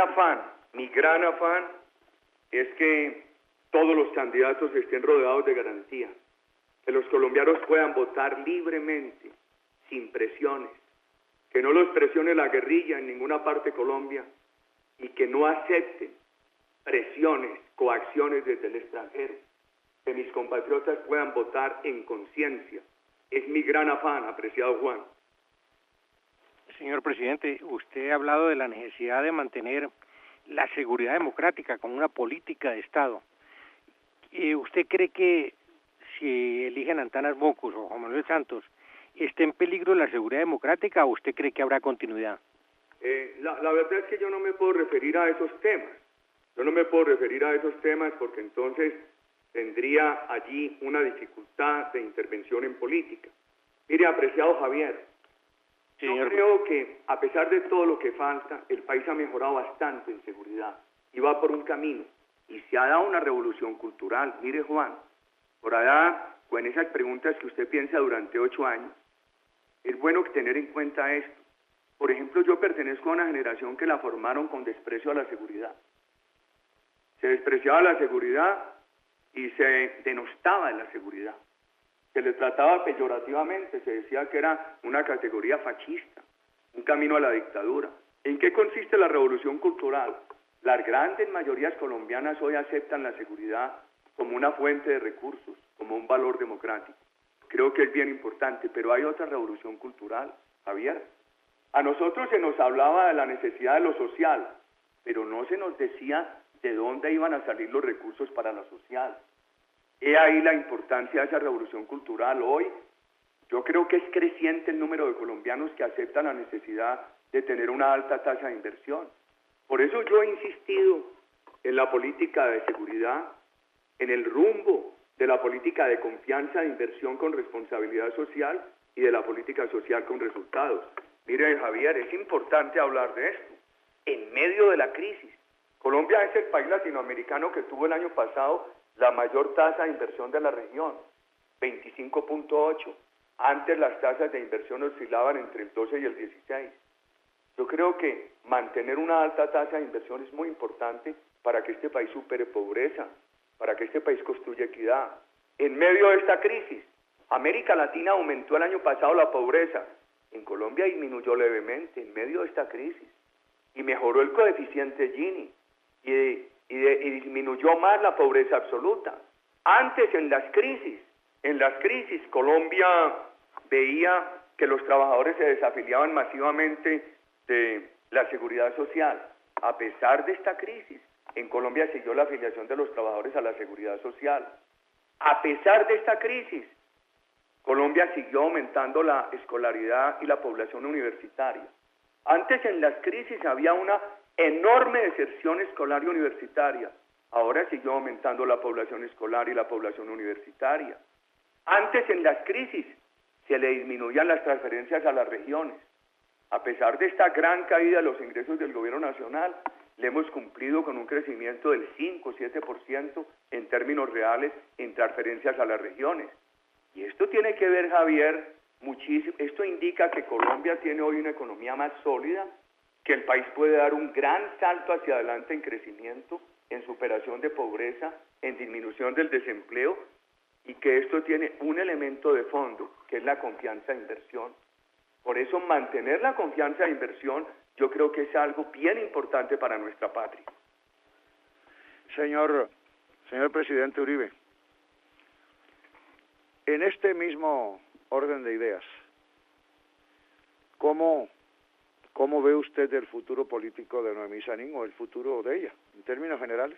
S2: afán es que todos los candidatos estén rodeados de garantía, que los colombianos puedan votar libremente, sin presiones, que no los presione la guerrilla en ninguna parte de Colombia y que no acepten presiones, coacciones desde el extranjero, que mis compatriotas puedan votar en conciencia. Es mi gran afán, apreciado Juan.
S5: Señor presidente, usted ha hablado de la necesidad de mantener la seguridad democrática como una política de Estado. ¿Usted cree que si eligen a Antanas Mockus o Juan Manuel Santos, ¿está en peligro la seguridad democrática o usted cree que habrá continuidad?
S2: La verdad es que yo no me puedo referir a esos temas. Yo no me puedo referir a esos temas porque entonces tendría allí una dificultad de intervención en política. Mire, apreciado Javier, yo creo que a pesar de todo lo que falta, el país ha mejorado bastante en seguridad y va por un camino y se ha dado una revolución cultural. Mire, Juan, por allá, con esas preguntas que usted piensa durante 8 años, es bueno tener en cuenta esto. Por ejemplo, yo pertenezco a una generación que la formaron con desprecio a la seguridad. Se despreciaba la seguridad y se denostaba de la seguridad. Se le trataba peyorativamente, se decía que era una categoría fascista, un camino a la dictadura. ¿En qué consiste la revolución cultural? Las grandes mayorías colombianas hoy aceptan la seguridad como una fuente de recursos, como un valor democrático. Creo que es bien importante, pero hay otra revolución cultural, Javier. A nosotros se nos hablaba de la necesidad de lo social, pero no se nos decía de dónde iban a salir los recursos para lo social. He ahí la importancia de esa revolución cultural. Hoy yo creo que es creciente el número de colombianos que aceptan la necesidad de tener una alta tasa de inversión. Por eso yo he insistido en la política de seguridad, en el rumbo de la política de confianza, de inversión con responsabilidad social y de la política social con resultados. Mire, Javier, es importante hablar de esto. En medio de la crisis, Colombia es el país latinoamericano que tuvo el año pasado la mayor tasa de inversión de la región, 25.8. Antes las tasas de inversión oscilaban entre el 12 y el 16. Yo creo que mantener una alta tasa de inversión es muy importante para que este país supere pobreza, para que este país construya equidad. En medio de esta crisis, América Latina aumentó el año pasado la pobreza. En Colombia disminuyó levemente en medio de esta crisis y mejoró el coeficiente Gini y disminuyó más la pobreza absoluta. Antes, en las crisis, Colombia veía que los trabajadores se desafiliaban masivamente de la seguridad social. A pesar de esta crisis, En Colombia siguió la afiliación de los trabajadores a la seguridad social. A pesar de esta crisis, Colombia siguió aumentando la escolaridad y la población universitaria. Antes en las crisis había una enorme deserción escolar y universitaria. Ahora siguió aumentando la población escolar y la población universitaria. Antes en las crisis se le disminuían las transferencias a las regiones. A pesar de esta gran caída de los ingresos del gobierno nacional, le hemos cumplido con un crecimiento del 5-7% en términos reales en transferencias a las regiones. Y esto tiene que ver, Javier, muchísimo. Esto indica que Colombia tiene hoy una economía más sólida, que el país puede dar un gran salto hacia adelante en crecimiento, en superación de pobreza, en disminución del desempleo, y que esto tiene un elemento de fondo, que es la confianza de inversión. Por eso mantener la confianza de inversión yo creo que es algo bien importante para nuestra patria.
S1: Señor presidente Uribe, en este mismo orden de ideas, ¿cómo ve usted el futuro político de Noemí Sanín o el futuro de ella, en términos generales?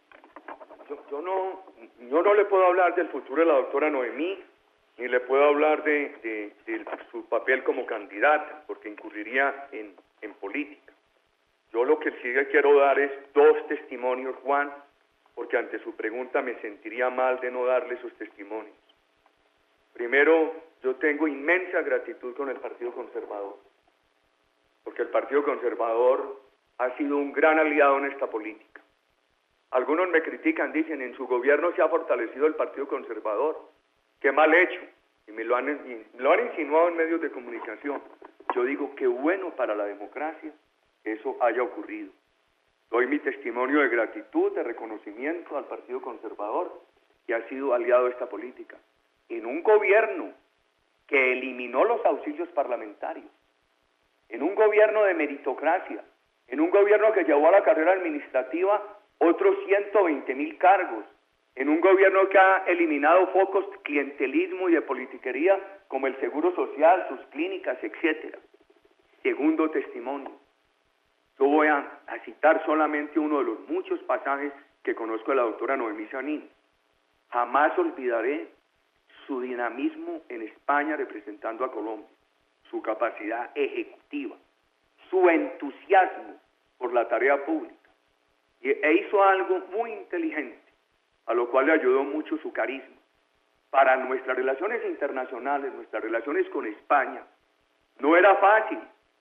S2: Yo no le puedo hablar del futuro de la doctora Noemí, ni le puedo hablar de su papel como candidata, porque incurriría en política. Yo lo que sí le quiero dar es 2 testimonios, Juan, porque ante su pregunta me sentiría mal de no darle esos testimonios. Primero, yo tengo inmensa gratitud con el Partido Conservador, porque el Partido Conservador ha sido un gran aliado en esta política. Algunos me critican, dicen, en su gobierno se ha fortalecido el Partido Conservador. Qué mal hecho, y me lo han insinuado en medios de comunicación. Yo digo, qué bueno para la democracia que eso haya ocurrido. Doy mi testimonio de gratitud, de reconocimiento al Partido Conservador, que ha sido aliado de esta política. En un gobierno que eliminó los auxilios parlamentarios, en un gobierno de meritocracia, en un gobierno que llevó a la carrera administrativa otros 120.000 cargos, en un gobierno que ha eliminado focos de clientelismo y de politiquería como el Seguro Social, sus clínicas, etcétera. Segundo testimonio. Yo voy a citar solamente uno de los muchos pasajes que conozco de la doctora Noemí Sanín. Jamás olvidaré su dinamismo en España representando a Colombia, su capacidad ejecutiva, su entusiasmo por la tarea pública. E hizo algo muy inteligente, a lo cual le ayudó mucho su carisma. Para nuestras relaciones internacionales, nuestras relaciones con España, no era fácil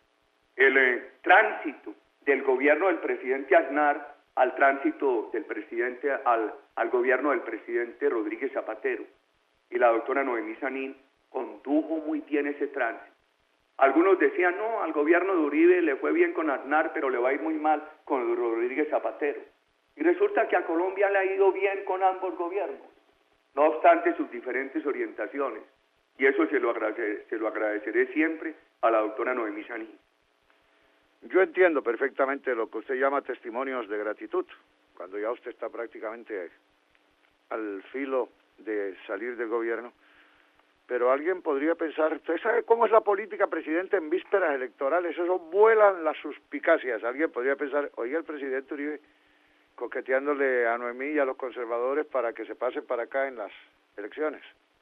S2: el tránsito del gobierno del presidente Aznar al tránsito del presidente al gobierno del presidente Rodríguez Zapatero. Y la doctora Noemí Sanín condujo muy bien ese tránsito. Algunos decían, no, al gobierno de Uribe le fue bien con Aznar, pero le va a ir muy mal con Rodríguez Zapatero. Y resulta que a Colombia le ha ido bien con ambos gobiernos, no obstante sus diferentes orientaciones. Y eso se lo agradeceré siempre a la doctora Noemí Sanín.
S1: Yo entiendo perfectamente lo que usted llama testimonios de gratitud, cuando ya usted está prácticamente al filo de salir del gobierno. Pero alguien podría pensar, ¿usted sabe cómo es la política, presidente, en vísperas electorales? Eso vuelan las suspicacias. Alguien podría pensar, oiga, el presidente Uribe coqueteándole a Noemí y a los conservadores para que se pasen para acá en las elecciones.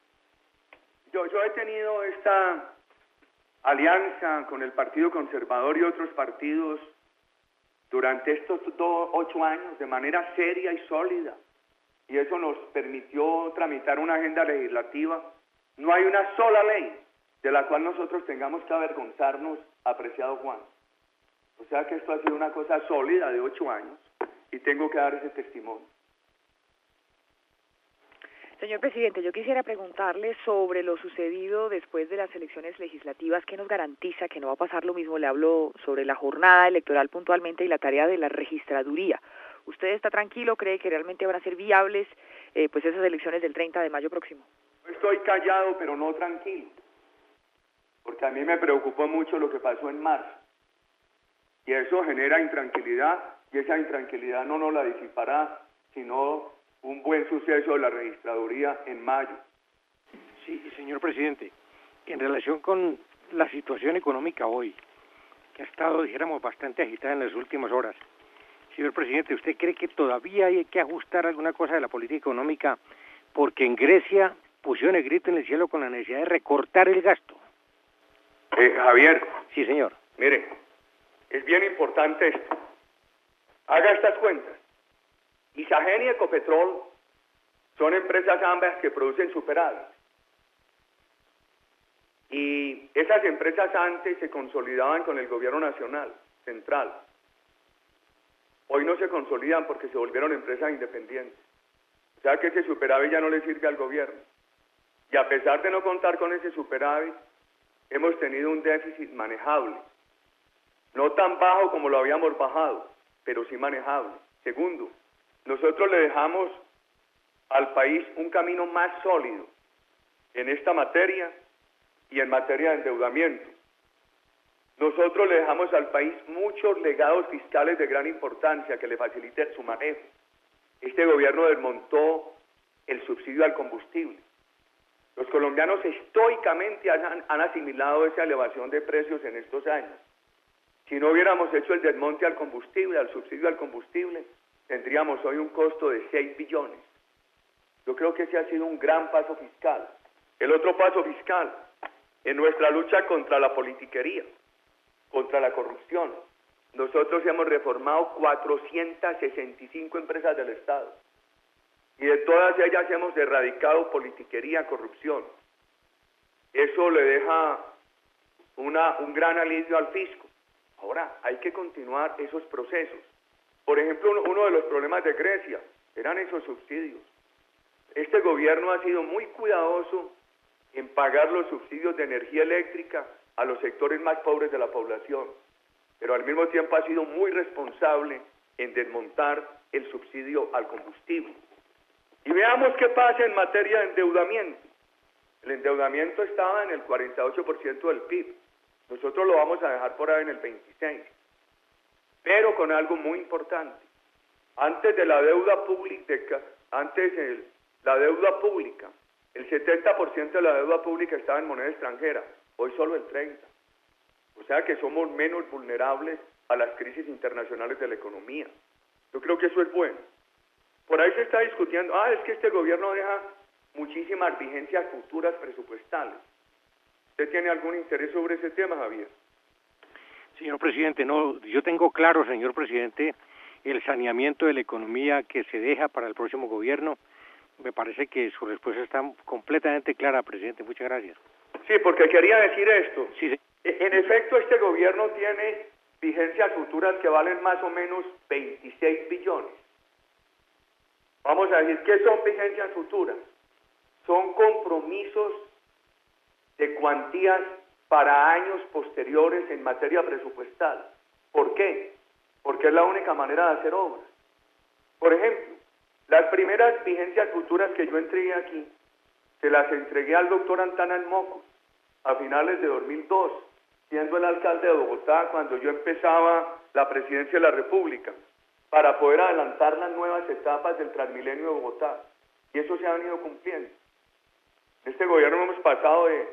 S2: Yo he tenido esta alianza con el Partido Conservador y otros partidos durante estos 8 años de manera seria y sólida, y eso nos permitió tramitar una agenda legislativa. No hay una sola ley de la cual nosotros tengamos que avergonzarnos, apreciado Juan. O sea que esto ha sido una cosa sólida de 8 años y tengo que dar ese testimonio.
S4: Señor presidente, yo quisiera preguntarle sobre lo sucedido después de las elecciones legislativas. ¿Qué nos garantiza que no va a pasar lo mismo? Le hablo sobre la jornada electoral puntualmente y la tarea de la registraduría. ¿Usted está tranquilo? ¿Cree que realmente van a ser viables pues esas elecciones del 30 de mayo próximo?
S2: Estoy callado, pero no tranquilo, porque a mí me preocupó mucho lo que pasó en marzo, y eso genera intranquilidad, y esa intranquilidad no nos la disipará, sino un buen suceso de la registraduría en mayo.
S5: Sí, señor presidente, en relación con la situación económica hoy, que ha estado, dijéramos, bastante agitada en las últimas horas, Señor presidente, ¿usted cree que todavía hay que ajustar alguna cosa de la política económica? Porque en Grecia pusieron el grito en el cielo con la necesidad de recortar el gasto.
S2: Javier.
S5: Sí, señor.
S2: Mire, es bien importante esto. Haga estas cuentas. Isagen y Ecopetrol son empresas ambas que producen superávit. Y esas empresas antes se consolidaban con el gobierno nacional, central. Hoy no se consolidan porque se volvieron empresas independientes. O sea que ese superávit ya no le sirve al gobierno. Y a pesar de no contar con ese superávit, hemos tenido un déficit manejable. No tan bajo como lo habíamos bajado, pero sí manejable. Segundo, nosotros le dejamos al país un camino más sólido en esta materia y en materia de endeudamiento. Nosotros le dejamos al país muchos legados fiscales de gran importancia que le faciliten su manejo. Este gobierno desmontó el subsidio al combustible. Los colombianos estoicamente han asimilado esa elevación de precios en estos años. Si no hubiéramos hecho el desmonte al combustible, al subsidio al combustible, tendríamos hoy un costo de 6 billones. Yo creo que ese ha sido un gran paso fiscal. El otro paso fiscal, en nuestra lucha contra la politiquería, contra la corrupción. Nosotros hemos reformado 465 empresas del Estado. Y de todas ellas hemos erradicado politiquería, corrupción. Eso le deja un gran alivio al fisco. Ahora, hay que continuar esos procesos. Por ejemplo, uno de los problemas de Grecia eran esos subsidios. Este gobierno ha sido muy cuidadoso en pagar los subsidios de energía eléctrica a los sectores más pobres de la población, pero al mismo tiempo ha sido muy responsable en desmontar el subsidio al combustible. Y veamos qué pasa en materia de endeudamiento. El endeudamiento estaba en el 48% del PIB. Nosotros lo vamos a dejar por ahí en el 26%. Pero con algo muy importante. Antes de la deuda pública, la deuda pública, el 70% de la deuda pública estaba en moneda extranjera, hoy solo el 30%. O sea que somos menos vulnerables a las crisis internacionales de la economía. Yo creo que eso es bueno. Por ahí se está discutiendo, es que este gobierno deja muchísimas vigencias futuras presupuestales. ¿Usted tiene algún interés sobre ese tema, Javier?
S5: Señor presidente, no, yo tengo claro, señor presidente, el saneamiento de la economía que se deja para el próximo gobierno. Me parece que su respuesta está completamente clara, presidente. Muchas gracias.
S2: Sí, porque quería decir esto.
S5: Sí, sí.
S2: En efecto, este gobierno tiene vigencias futuras que valen más o menos 26 billones. Vamos a decir, ¿qué son vigencias futuras? Son compromisos de cuantías para años posteriores en materia presupuestal. ¿Por qué? Porque es la única manera de hacer obras. Por ejemplo, las primeras vigencias futuras que yo entregué aquí, se las entregué al doctor Antanas Mocos a finales de 2002, siendo el alcalde de Bogotá cuando yo empezaba la presidencia de la República, para poder adelantar las nuevas etapas del Transmilenio de Bogotá. Y eso se ha venido cumpliendo. En este gobierno hemos pasado de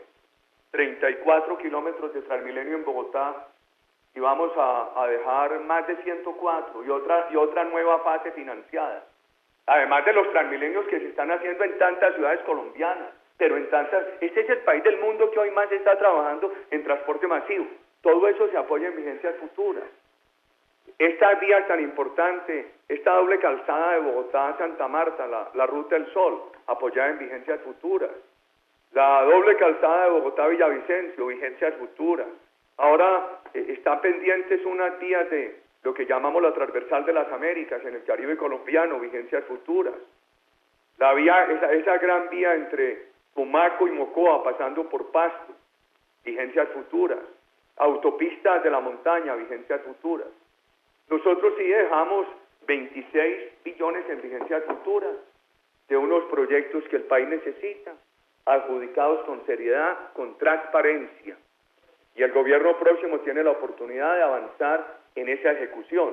S2: 34 kilómetros de Transmilenio en Bogotá y vamos a dejar más de 104 y otra nueva fase financiada. Además de los Transmilenios que se están haciendo en tantas ciudades colombianas, pero en tantas... Este es el país del mundo que hoy más está trabajando en transporte masivo. Todo eso se apoya en vigencias futuras. Esta vía tan importante, esta doble calzada de Bogotá a Santa Marta, la Ruta del Sol, apoyada en vigencias futuras. La doble calzada de Bogotá a Villavicencio, vigencias futuras. Ahora están pendientes unas vías de lo que llamamos la transversal de las Américas en el Caribe colombiano, vigencias futuras. La vía, esa gran vía entre Tumaco y Mocoa, pasando por Pasto, vigencias futuras. Autopistas de la montaña, vigencias futuras. Nosotros sí dejamos 26 billones en vigencias futuras de unos proyectos que el país necesita, adjudicados con seriedad, con transparencia. Y el gobierno próximo tiene la oportunidad de avanzar en esa ejecución.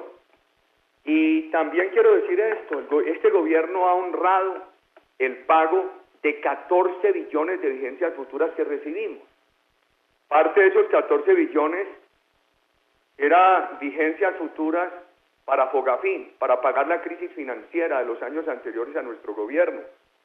S2: Y también quiero decir esto, este gobierno ha honrado el pago de 14 billones de vigencias futuras que recibimos. Parte de esos 14 billones era vigencias futuras para Fogafín, para pagar la crisis financiera de los años anteriores a nuestro gobierno.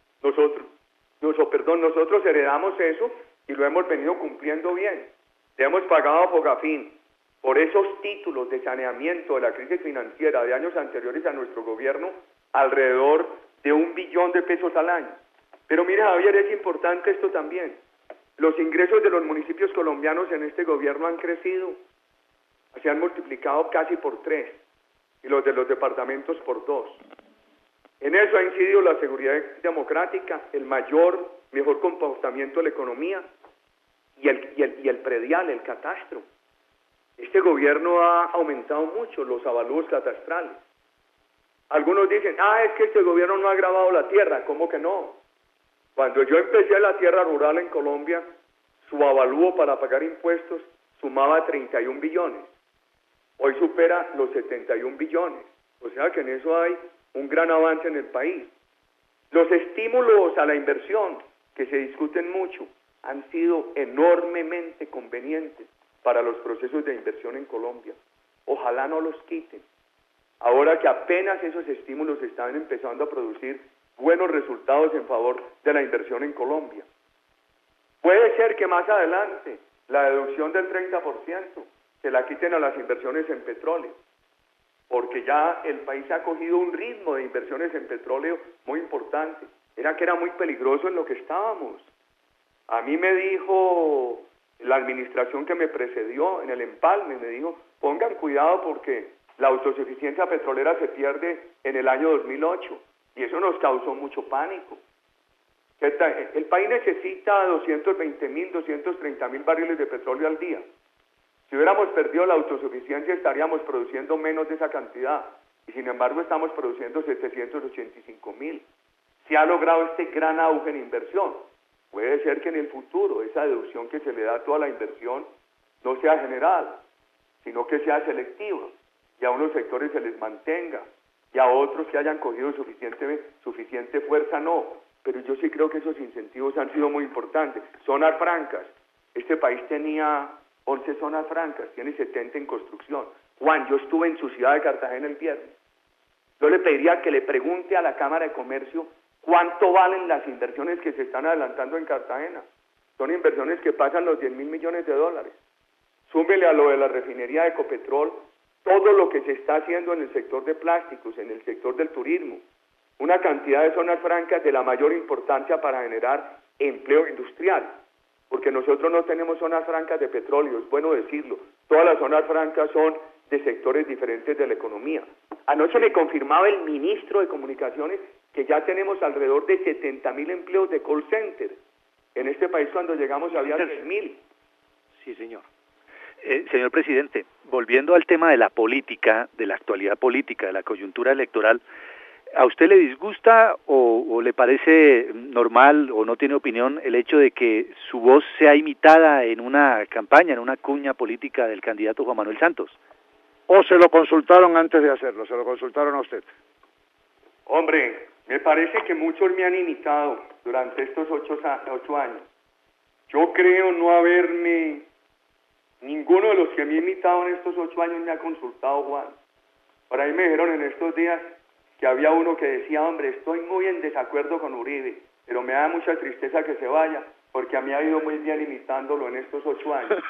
S2: Nosotros heredamos eso y lo hemos venido cumpliendo bien. Le hemos pagado a Fogafín por esos títulos de saneamiento de la crisis financiera de años anteriores a nuestro gobierno alrededor de 1 billón de pesos al año. Pero mire, Javier, es importante esto también. Los ingresos de los municipios colombianos en este gobierno han crecido, se han multiplicado casi por 3 y los de los departamentos por 2. En eso ha incidido la seguridad democrática, el mejor comportamiento de la economía y el predial, el catastro. Este gobierno ha aumentado mucho los avalúos catastrales. Algunos dicen, es que este gobierno no ha gravado la tierra. ¿Cómo que no? Cuando yo empecé la tierra rural en Colombia, su avalúo para pagar impuestos sumaba 31 billones. Hoy supera los 71 billones. O sea que en eso hay un gran avance en el país. Los estímulos a la inversión, que se discuten mucho, han sido enormemente convenientes para los procesos de inversión en Colombia. Ojalá no los quiten. Ahora que apenas esos estímulos están empezando a producir buenos resultados en favor de la inversión en Colombia. Puede ser que más adelante la deducción del 30% se la quiten a las inversiones en petróleo, porque ya el país ha cogido un ritmo de inversiones en petróleo muy importante. Era que era muy peligroso en lo que estábamos. A mí me dijo la administración que me precedió en el empalme, me dijo, pongan cuidado porque la autosuficiencia petrolera se pierde en el año 2008, y eso nos causó mucho pánico. El país necesita 220.000, 230.000 barriles de petróleo al día. Si hubiéramos perdido la autosuficiencia, estaríamos produciendo menos de esa cantidad, y sin embargo estamos produciendo 785.000. Se ha logrado este gran auge en inversión. Puede ser que en el futuro esa deducción que se le da a toda la inversión no sea general, sino que sea selectiva, y a unos sectores se les mantenga, y a otros que hayan cogido suficiente fuerza no. Pero yo sí creo que esos incentivos han sido muy importantes. Zonas francas. Este país tenía 11 zonas francas, tiene 70 en construcción. Juan, yo estuve en su ciudad de Cartagena el viernes. Yo le pediría que le pregunte a la Cámara de Comercio cuánto valen las inversiones que se están adelantando en Cartagena. Son inversiones que pasan los 10.000 millones de dólares. Súmele a lo de la refinería de Ecopetrol todo lo que se está haciendo en el sector de plásticos, en el sector del turismo. Una cantidad de zonas francas de la mayor importancia para generar empleo industrial, porque nosotros no tenemos zonas francas de petróleo, es bueno decirlo. Todas las zonas francas son de sectores diferentes de la economía. Anoche me confirmaba el ministro de Comunicaciones que ya tenemos alrededor de 70.000 empleos de call center. En este país cuando llegamos había 3.000.
S3: Sí, señor. Señor presidente, volviendo al tema de la política, de la actualidad política, de la coyuntura electoral, ¿a usted le disgusta o le parece normal o no tiene opinión el hecho de que su voz sea imitada en una campaña, en una cuña política del candidato Juan Manuel Santos?
S1: ¿O se lo consultaron antes de hacerlo? ¿Se lo consultaron a usted?
S2: Hombre, me parece que muchos me han imitado durante estos 8 años. Yo creo no haberme... Ninguno de los que me ha imitado en estos 8 años me ha consultado, Juan. Por ahí me dijeron en estos días que había uno que decía, hombre, estoy muy en desacuerdo con Uribe, pero me da mucha tristeza que se vaya, porque a mí ha ido muy bien imitándolo en estos 8 años.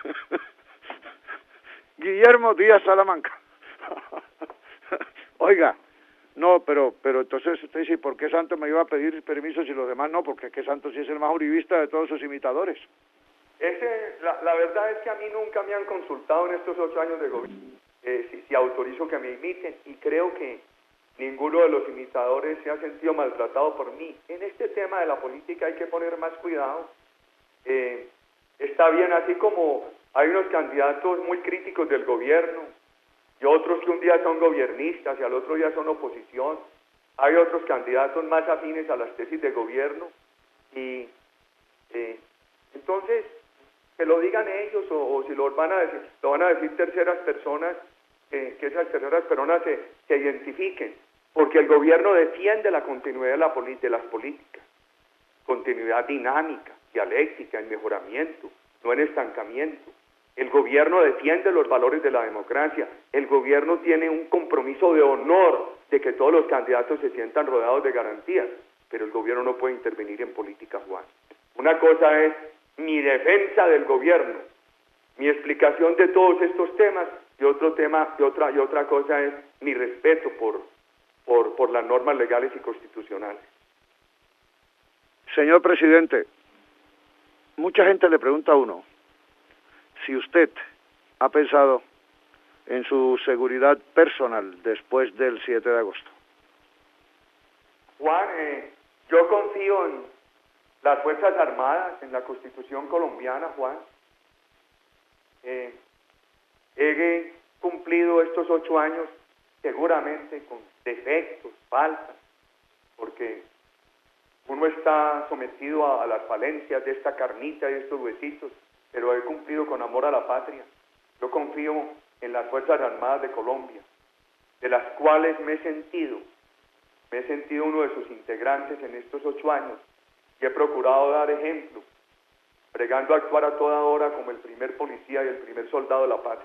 S1: Guillermo Díaz Salamanca. Oiga, no, pero entonces usted dice, ¿por qué Santos me iba a pedir permiso si los demás no? Porque es que Santos sí es el más uribista de todos sus imitadores.
S2: La verdad es que a mí nunca me han consultado en estos 8 años de gobierno si autorizo que me imiten, y creo que ninguno de los imitadores se ha sentido maltratado por mí. En este tema de la política hay que poner más cuidado. Está bien, así como hay unos candidatos muy críticos del gobierno y otros que un día son gobiernistas y al otro día son oposición. Hay otros candidatos más afines a las tesis de gobierno y entonces que lo digan ellos o si lo van a decir terceras personas, que esas terceras personas se identifiquen, porque el gobierno defiende la continuidad de las políticas, continuidad dinámica, dialéctica, en mejoramiento, no en estancamiento. El gobierno defiende los valores de la democracia. El gobierno tiene un compromiso de honor de que todos los candidatos se sientan rodeados de garantías, pero el gobierno no puede intervenir en política, Juan. Una cosa es mi defensa del gobierno, mi explicación de todos estos temas, y otra cosa es mi respeto por las normas legales y constitucionales.
S1: Señor presidente, mucha gente le pregunta a uno si usted ha pensado en su seguridad personal después del 7 de agosto.
S2: Juan, yo confío en las Fuerzas Armadas, en la Constitución colombiana, Juan. He cumplido estos 8 años seguramente con defectos, faltas, porque uno está sometido a las falencias de esta carnita y de estos huesitos, pero he cumplido con amor a la patria. Yo confío en las Fuerzas Armadas de Colombia, de las cuales me he sentido uno de sus integrantes en estos 8 años, y he procurado dar ejemplo, bregando a actuar a toda hora como el primer policía y el primer soldado de la patria.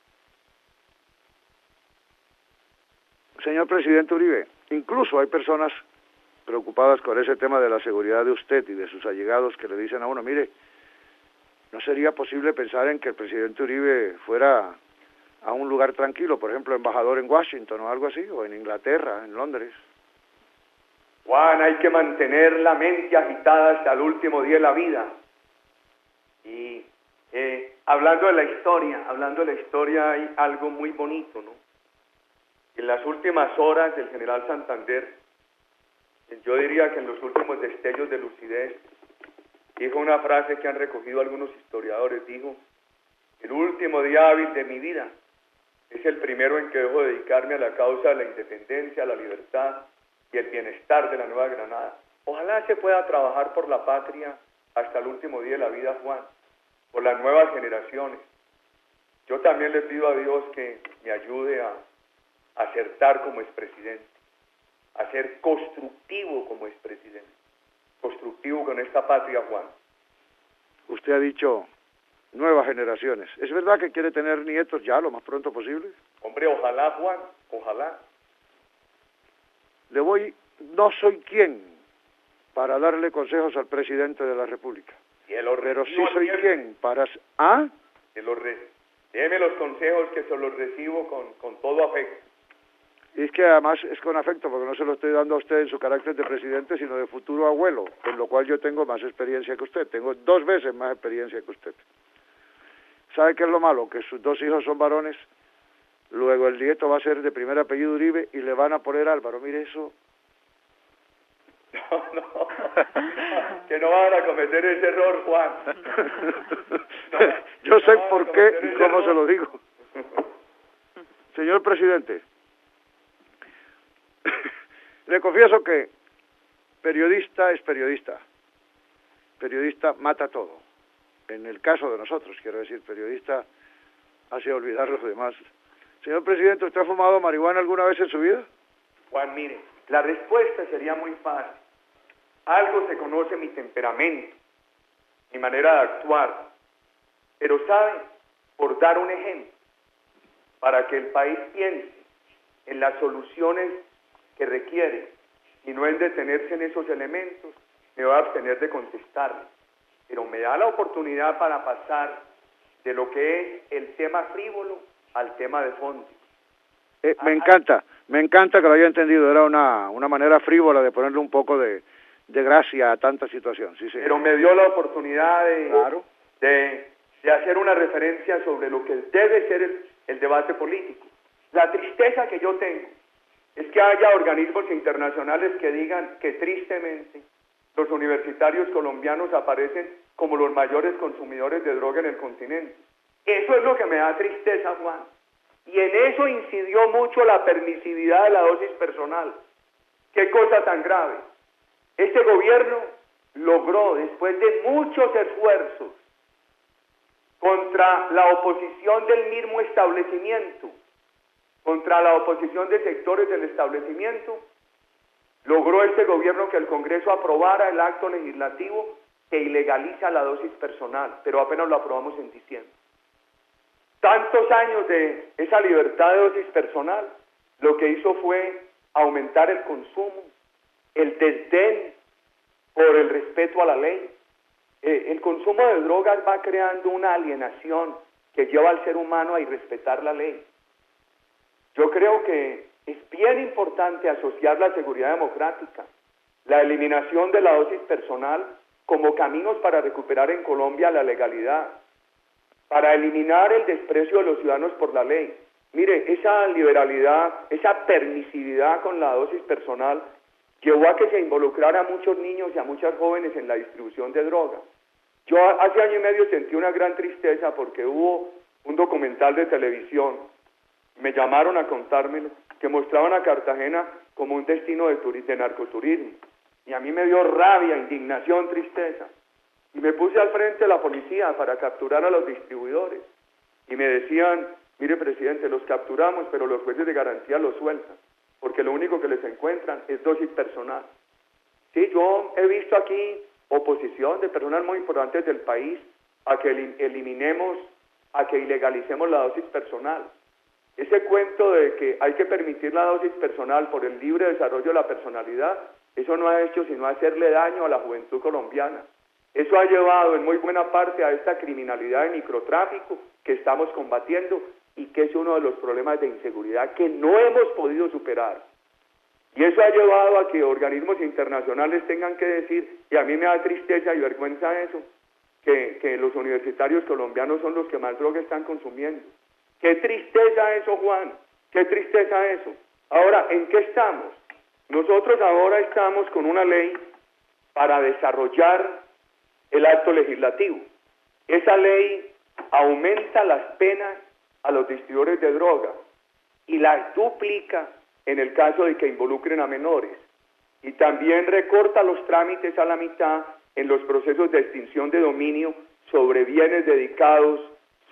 S1: Señor presidente Uribe, incluso hay personas preocupadas con ese tema de la seguridad de usted y de sus allegados que le dicen a uno, mire, ¿no sería posible pensar en que el presidente Uribe fuera a un lugar tranquilo, por ejemplo, embajador en Washington o algo así, o en Inglaterra, en Londres?
S2: Juan, hay que mantener la mente agitada hasta el último día de la vida. Y hablando de la historia hay algo muy bonito, ¿no? En las últimas horas del general Santander, yo diría que en los últimos destellos de lucidez, dijo una frase que han recogido algunos historiadores, dijo, el último día hábil de mi vida es el primero en que dejo de dedicarme a la causa de la independencia, la libertad y el bienestar de la Nueva Granada. Ojalá se pueda trabajar por la patria hasta el último día de la vida, Juan, por las nuevas generaciones. Yo también le pido a Dios que me ayude a acertar como expresidente, a ser constructivo como expresidente, constructivo con esta patria, Juan.
S1: Usted ha dicho nuevas generaciones. ¿Es verdad que quiere tener nietos ya lo más pronto posible?
S2: Hombre, ojalá, Juan, ojalá.
S1: No soy quien para darle consejos al presidente de la República, pero sí soy quien para... ¿Ah?
S2: Déme los consejos que se los recibo con todo afecto.
S1: Y es que además es con afecto, porque no se lo estoy dando a usted en su carácter de presidente, sino de futuro abuelo, en lo cual yo tengo más experiencia que usted, tengo 2 veces más experiencia que usted. ¿Sabe qué es lo malo? Que sus 2 hijos son varones, luego el nieto va a ser de primer apellido Uribe y le van a poner Álvaro. Mire eso.
S2: No, que no van a cometer ese error, Juan.
S1: Yo sé por qué y cómo se lo digo. Señor presidente, le confieso que periodista es periodista. Periodista mata todo. En el caso de nosotros, quiero decir, periodista hace olvidar a los demás. Señor presidente, ¿usted ha fumado marihuana alguna vez en su vida?
S2: Juan, mire, la respuesta sería muy fácil. Algo se conoce mi temperamento, mi manera de actuar. Pero, ¿sabe? Por dar un ejemplo, para que el país piense en las soluciones que requiere y no en detenerse en esos elementos, me voy a abstener de contestarle. Pero me da la oportunidad para pasar de lo que es el tema frívolo al tema de fondo.
S1: Me encanta que lo haya entendido. Era una manera frívola de ponerle un poco de gracia a tanta situación. Sí,
S2: pero me dio la oportunidad de hacer una referencia sobre lo que debe ser el debate político. La tristeza que yo tengo es que haya organismos internacionales que digan que tristemente los universitarios colombianos aparecen como los mayores consumidores de droga en el continente. Eso es lo que me da tristeza, Juan. Y en eso incidió mucho la permisividad de la dosis personal. Qué cosa tan grave. Este gobierno logró, después de muchos esfuerzos, contra la oposición del mismo establecimiento, contra la oposición de sectores del establecimiento, logró este gobierno que el Congreso aprobara el acto legislativo que ilegaliza la dosis personal, pero apenas lo aprobamos en diciembre. tantos años de esa libertad de dosis personal, lo que hizo fue aumentar el consumo, el desdén por el respeto a la ley. El consumo de drogas va creando una alienación que lleva al ser humano a irrespetar la ley. Yo creo que es bien importante asociar la seguridad democrática, la eliminación de la dosis personal como caminos para recuperar en Colombia la legalidad, para eliminar el desprecio de los ciudadanos por la ley. Mire, esa liberalidad, esa permisividad con la dosis personal llevó a que se involucrara a muchos niños y a muchas jóvenes en la distribución de droga. Yo hace año y medio sentí una gran tristeza porque hubo un documental de televisión, me llamaron a contármelo, que mostraban a Cartagena como un destino de narcoturismo. Y a mí me dio rabia, indignación, tristeza. Y me puse al frente de la policía para capturar a los distribuidores. Y me decían, mire presidente, los capturamos, pero los jueces de garantía los sueltan, porque lo único que les encuentran es dosis personal. Sí, yo he visto aquí oposición de personas muy importantes del país a que eliminemos, a que ilegalicemos la dosis personal. Ese cuento de que hay que permitir la dosis personal por el libre desarrollo de la personalidad, eso no ha hecho sino hacerle daño a la juventud colombiana. Eso ha llevado en muy buena parte a esta criminalidad de microtráfico que estamos combatiendo y que es uno de los problemas de inseguridad que no hemos podido superar. Y eso ha llevado a que organismos internacionales tengan que decir, y a mí me da tristeza y vergüenza eso, que los universitarios colombianos son los que más droga están consumiendo. ¡Qué tristeza eso, Juan! ¡Qué tristeza eso! Ahora, ¿en qué estamos? Nosotros ahora estamos con una ley para desarrollar el acto legislativo. Esa ley aumenta las penas a los distribuidores de droga y las duplica en el caso de que involucren a menores. Y también recorta los trámites a la mitad en los procesos de extinción de dominio sobre bienes dedicados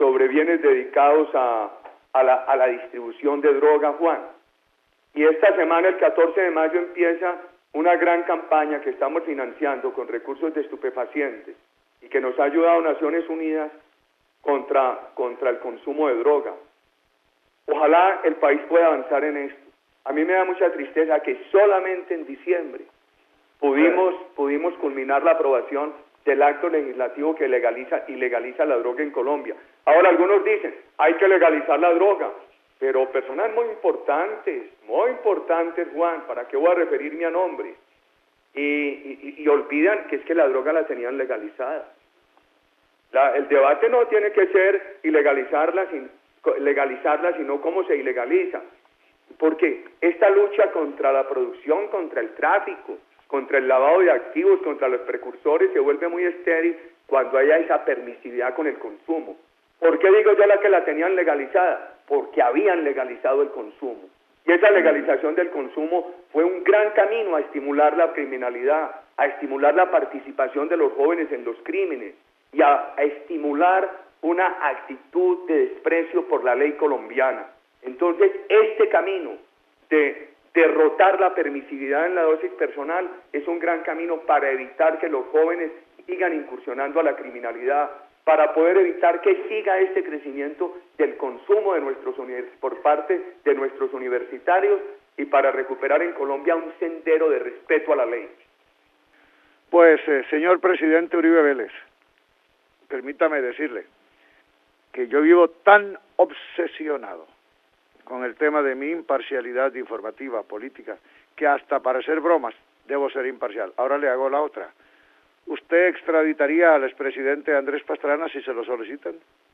S2: a la distribución de droga, Juan. Y esta semana, el 14 de mayo, empieza una gran campaña que estamos financiando con recursos de estupefacientes y que nos ha ayudado Naciones Unidas contra el consumo de droga. Ojalá el país pueda avanzar en esto. A mí me da mucha tristeza que solamente en diciembre pudimos culminar la aprobación del acto legislativo que legaliza la droga en Colombia. Ahora algunos dicen, hay que legalizar la droga, pero personas muy importantes, Juan, ¿para qué voy a referirme a nombres? Y olvidan que es que la droga la tenían legalizada. El debate no tiene que ser legalizarla, sino cómo se ilegaliza. Porque esta lucha contra la producción, contra el tráfico, contra el lavado de activos, contra los precursores, se vuelve muy estéril cuando haya esa permisividad con el consumo. ¿Por qué digo yo que la tenían legalizada? Porque habían legalizado el consumo. Y esa legalización del consumo fue un gran camino a estimular la criminalidad, a estimular la participación de los jóvenes en los crímenes y a estimular una actitud de desprecio por la ley colombiana. Entonces, este camino de derrotar la permisividad en la dosis personal es un gran camino para evitar que los jóvenes sigan incursionando a la criminalidad, para poder evitar que siga este crecimiento del consumo de por parte de nuestros universitarios y para recuperar en Colombia un sendero de respeto a la ley.
S1: Pues, señor presidente Uribe Vélez, permítame decirle que yo vivo tan obsesionado con el tema de mi imparcialidad informativa, política, que hasta para hacer bromas debo ser imparcial. Ahora le hago la otra. ¿Usted extraditaría al expresidente Andrés Pastrana si se lo solicitan?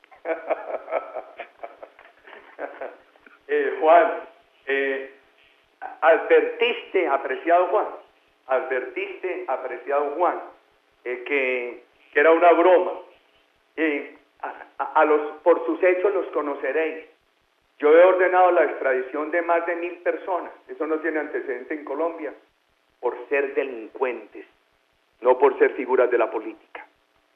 S2: Juan, advertiste, apreciado Juan, que era una broma. Por sus hechos los conoceréis. Yo he ordenado la extradición de más de 1.000 personas, eso no tiene antecedente en Colombia, por ser delincuentes, no por ser figuras de la política.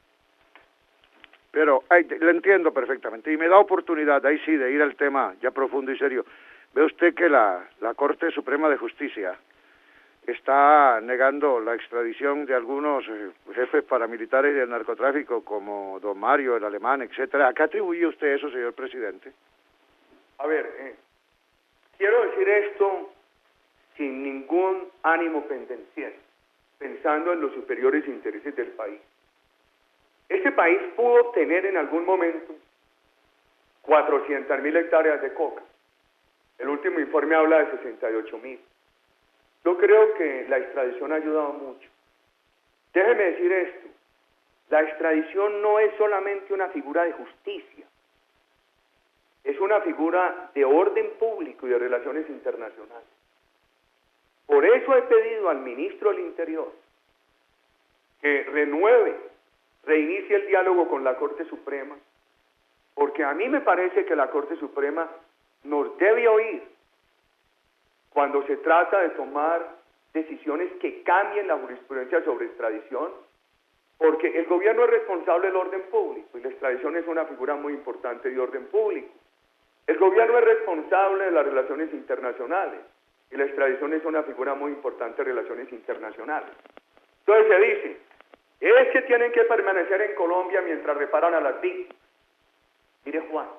S1: Pero lo entiendo perfectamente y me da oportunidad, ahí sí, de ir al tema ya profundo y serio. Ve usted que la Corte Suprema de Justicia está negando la extradición de algunos jefes paramilitares del narcotráfico, como don Mario, el alemán, etcétera. ¿A qué atribuye usted eso, señor presidente?
S2: A ver, quiero decir esto sin ningún ánimo pendenciero, pensando en los superiores intereses del país. Este país pudo tener en algún momento 400.000 hectáreas de coca. El último informe habla de 68.000. Yo creo que la extradición ha ayudado mucho. Déjeme decir esto, la extradición no es solamente una figura de justicia, es una figura de orden público y de relaciones internacionales. Por eso he pedido al ministro del Interior que reinicie el diálogo con la Corte Suprema, porque a mí me parece que la Corte Suprema nos debe oír cuando se trata de tomar decisiones que cambien la jurisprudencia sobre extradición, porque el gobierno es responsable del orden público y la extradición es una figura muy importante de orden público. El gobierno es responsable de las relaciones internacionales y la extradición es una figura muy importante de relaciones internacionales. Entonces se dice, es que tienen que permanecer en Colombia mientras reparan a las víctimas. Mire, Juan,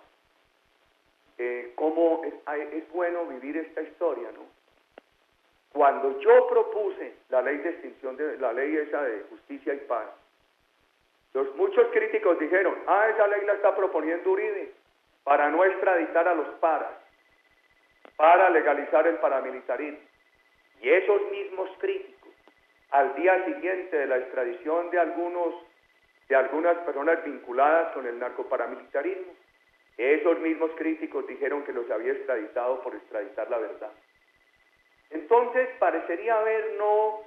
S2: cómo es bueno vivir esta historia, ¿no? Cuando yo propuse la ley de extinción la ley esa de justicia y paz, muchos críticos dijeron, esa ley la está proponiendo Uribe para no extraditar a los paras, para legalizar el paramilitarismo. Y esos mismos críticos, al día siguiente de la extradición de algunas personas vinculadas con el narcoparamilitarismo, esos mismos críticos dijeron que los había extraditado por extraditar la verdad. Entonces parecería haber no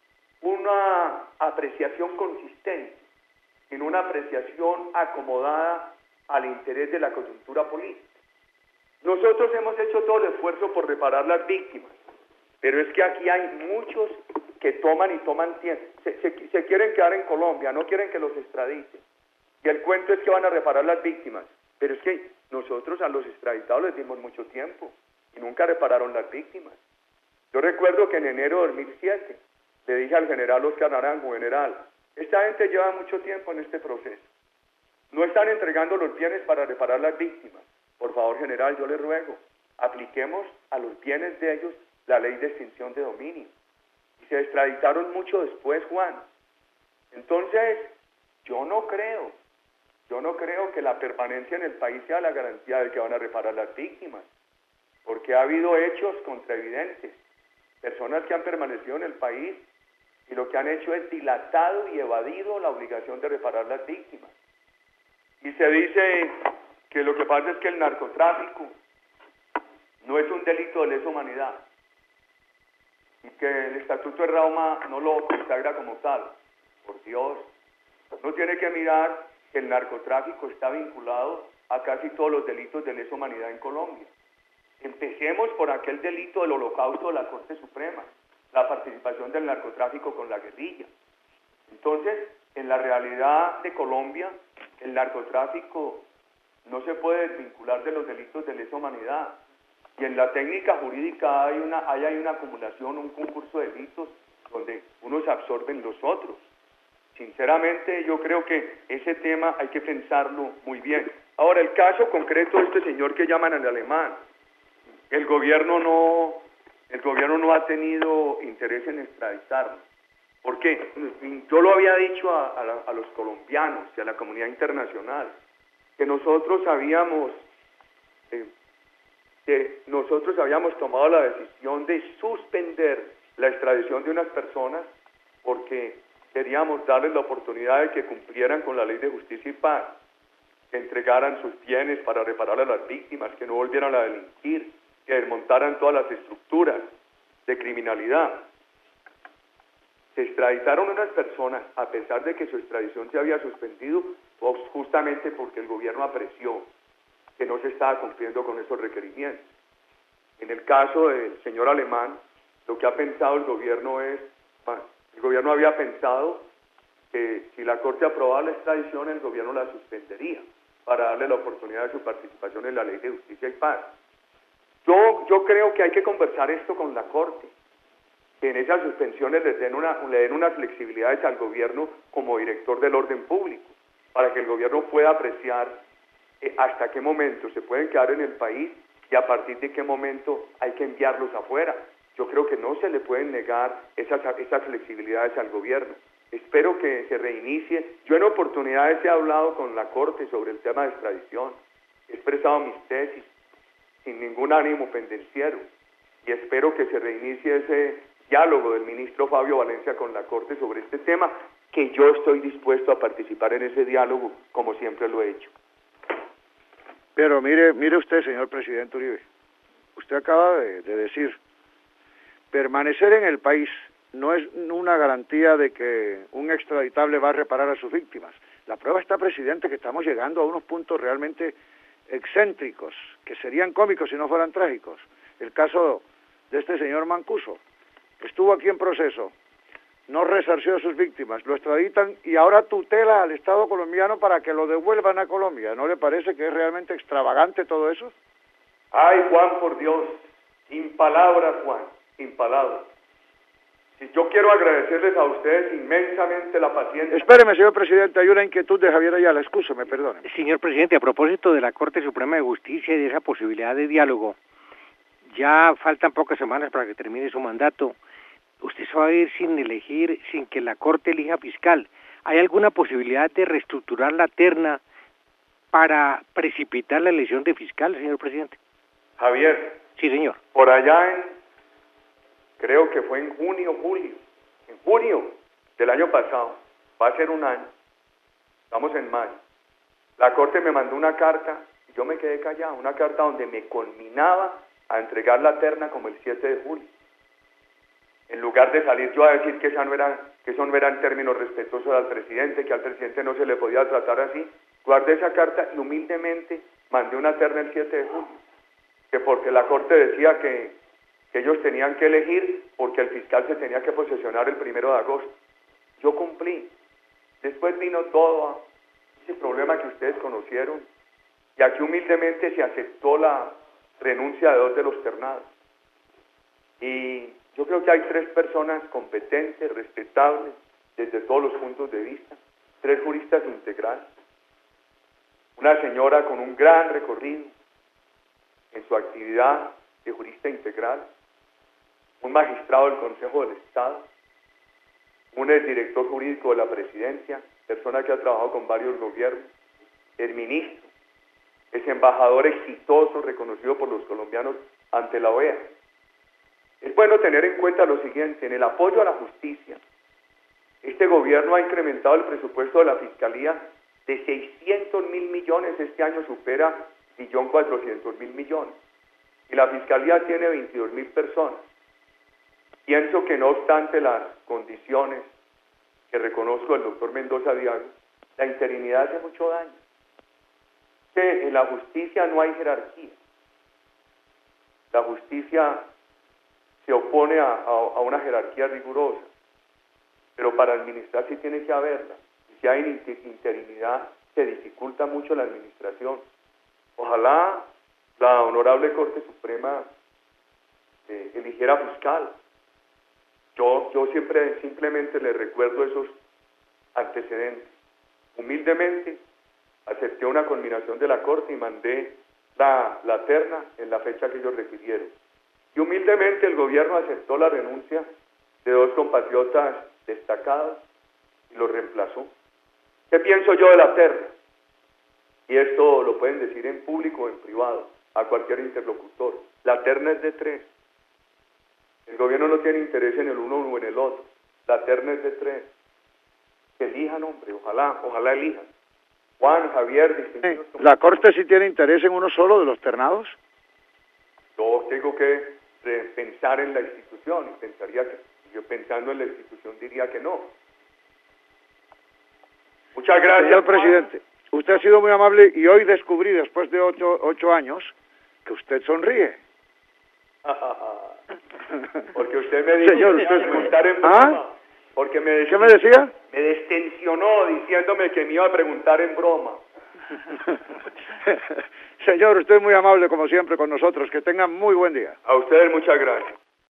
S2: una apreciación consistente, sino una apreciación acomodada al interés de la coyuntura política. Nosotros hemos hecho todo el esfuerzo por reparar las víctimas, pero es que aquí hay muchos que toman tiempo, se quieren quedar en Colombia, no quieren que los extraditen. Y el cuento es que van a reparar las víctimas. Pero es que nosotros a los extraditados les dimos mucho tiempo y nunca repararon las víctimas. Yo recuerdo que en enero de 2007 le dije al general Oscar Naranjo, general, esta gente lleva mucho tiempo en este proceso. No están entregando los bienes para reparar las víctimas. Por favor, general, yo le ruego, apliquemos a los bienes de ellos la ley de extinción de dominio. Y se extraditaron mucho después, Juan. Entonces, yo no creo que la permanencia en el país sea la garantía de que van a reparar las víctimas, porque ha habido hechos contraevidentes, personas que han permanecido en el país y lo que han hecho es dilatado y evadido la obligación de reparar las víctimas. Y se dice que lo que pasa es que el narcotráfico no es un delito de lesa humanidad y que el Estatuto de Roma no lo consagra como tal. Por Dios, uno tiene que mirar que el narcotráfico está vinculado a casi todos los delitos de lesa humanidad en Colombia. Empecemos por aquel delito del holocausto de la Corte Suprema, la participación del narcotráfico con la guerrilla. Entonces, en la realidad de Colombia, el narcotráfico no se puede desvincular de los delitos de lesa humanidad. Y en la técnica jurídica hay una acumulación, un concurso de delitos donde unos absorben los otros. Sinceramente, yo creo que ese tema hay que pensarlo muy bien. Ahora, el caso concreto de este señor que llaman al alemán, el gobierno no ha tenido interés en extraditarlo. ¿Por qué? Yo lo había dicho a los colombianos y a la comunidad internacional, que nosotros habíamos tomado la decisión de suspender la extradición de unas personas porque queríamos darles la oportunidad de que cumplieran con la ley de justicia y paz, que entregaran sus bienes para reparar a las víctimas, que no volvieran a delinquir, que desmontaran todas las estructuras de criminalidad. Se extraditaron unas personas, a pesar de que su extradición se había suspendido, justamente porque el gobierno apreció que no se estaba cumpliendo con esos requerimientos. En el caso del señor alemán, lo que ha pensado el gobierno había pensado que si la Corte aprobaba la extradición, el gobierno la suspendería para darle la oportunidad de su participación en la ley de justicia y paz. Yo creo que hay que conversar esto con la Corte que en esas suspensiones le den unas flexibilidades al gobierno como director del orden público, para que el gobierno pueda apreciar hasta qué momento se pueden quedar en el país y a partir de qué momento hay que enviarlos afuera. Yo creo que no se le pueden negar esas flexibilidades al gobierno. Espero que se reinicie. Yo en oportunidades he hablado con la Corte sobre el tema de extradición. He expresado mis tesis sin ningún ánimo pendenciero y espero que se reinicie ese diálogo del ministro Fabio Valencia con la Corte sobre este tema, que yo estoy dispuesto a participar en ese diálogo como siempre lo he hecho.
S1: Pero mire usted, señor presidente Uribe, usted acaba de decir, permanecer en el país no es una garantía de que un extraditable va a reparar a sus víctimas. La prueba está, presidente, que estamos llegando a unos puntos realmente excéntricos, que serían cómicos si no fueran trágicos. El caso de este señor Mancuso, estuvo aquí en proceso, no resarció a sus víctimas, lo extraditan y ahora tutela al Estado colombiano para que lo devuelvan a Colombia. ¿No le parece que es realmente extravagante todo eso?
S2: Ay, Juan, por Dios, sin palabras, Juan, sin palabras. Si yo quiero agradecerles a ustedes inmensamente la paciencia.
S1: Espéreme, señor presidente, hay una inquietud de Javier Ayala, excúseme, perdone.
S5: Señor presidente, a propósito de la Corte Suprema de Justicia y de esa posibilidad de diálogo, ya faltan pocas semanas para que termine su mandato. Usted se va a ir sin elegir, sin que la Corte elija fiscal. ¿Hay alguna posibilidad de reestructurar la terna para precipitar la elección de fiscal, señor presidente?
S2: Javier.
S5: Sí, señor.
S2: Por allá creo que fue en junio del año pasado, va a ser un año, estamos en mayo, la Corte me mandó una carta y yo me quedé callado, una carta donde me conminaba a entregar la terna como el 7 de julio. En lugar de salir yo a decir que eso no eran términos respetuosos al presidente, que al presidente no se le podía tratar así, guardé esa carta y humildemente mandé una terna el 7 de julio, que porque la Corte decía que ellos tenían que elegir porque el fiscal se tenía que posesionar el 1 de agosto. Yo cumplí. Después vino todo ese problema que ustedes conocieron y aquí humildemente se aceptó la renuncia de 2 de los ternados. Y yo creo que hay 3 personas competentes, respetables, desde todos los puntos de vista, 3 juristas integrales, una señora con un gran recorrido en su actividad de jurista integral, un magistrado del Consejo del Estado, un exdirector jurídico de la Presidencia, persona que ha trabajado con varios gobiernos, el ministro, ese embajador exitoso reconocido por los colombianos ante la OEA. Es bueno tener en cuenta lo siguiente: en el apoyo a la justicia, este gobierno ha incrementado el presupuesto de la Fiscalía de 600.000 millones, este año supera 1.400.000 millones, y la Fiscalía tiene 22.000 personas. Pienso que no obstante las condiciones que reconozco del doctor Mendoza Diago, la interinidad hace mucho daño. Que en la justicia no hay jerarquía. La justicia se opone a una jerarquía rigurosa, pero para administrar sí tiene que haberla. Y si hay interinidad, se dificulta mucho la administración. Ojalá la Honorable Corte Suprema eligiera fiscal. Yo simplemente le recuerdo esos antecedentes. Humildemente acepté una conminación de la Corte y mandé la terna en la fecha que ellos requirieron. Y humildemente el gobierno aceptó la renuncia de 2 compatriotas destacados y los reemplazó. ¿Qué pienso yo de la terna? Y esto lo pueden decir en público o en privado, a cualquier interlocutor. La terna es de 3. El gobierno no tiene interés en el uno o en el otro. La terna es de 3. Que elijan, hombre, ojalá elijan. Juan, Javier, distinguidos.
S1: ¿La Corte sí tiene interés en uno solo de los ternados?
S2: Yo tengo que pensar en la institución, y pensaría que, yo pensando en la institución diría que no. Muchas gracias.
S1: Señor presidente, usted ha sido muy amable y hoy descubrí, después de 8 años, que usted sonríe.
S2: Porque usted me dijo
S1: Señor,
S2: que iba a preguntar en broma. Porque
S1: ¿Qué me decía?
S2: Me destensionó diciéndome que me iba a preguntar en broma.
S1: Señor, usted es muy amable como siempre con nosotros. Que tengan muy buen día.
S2: A ustedes muchas gracias.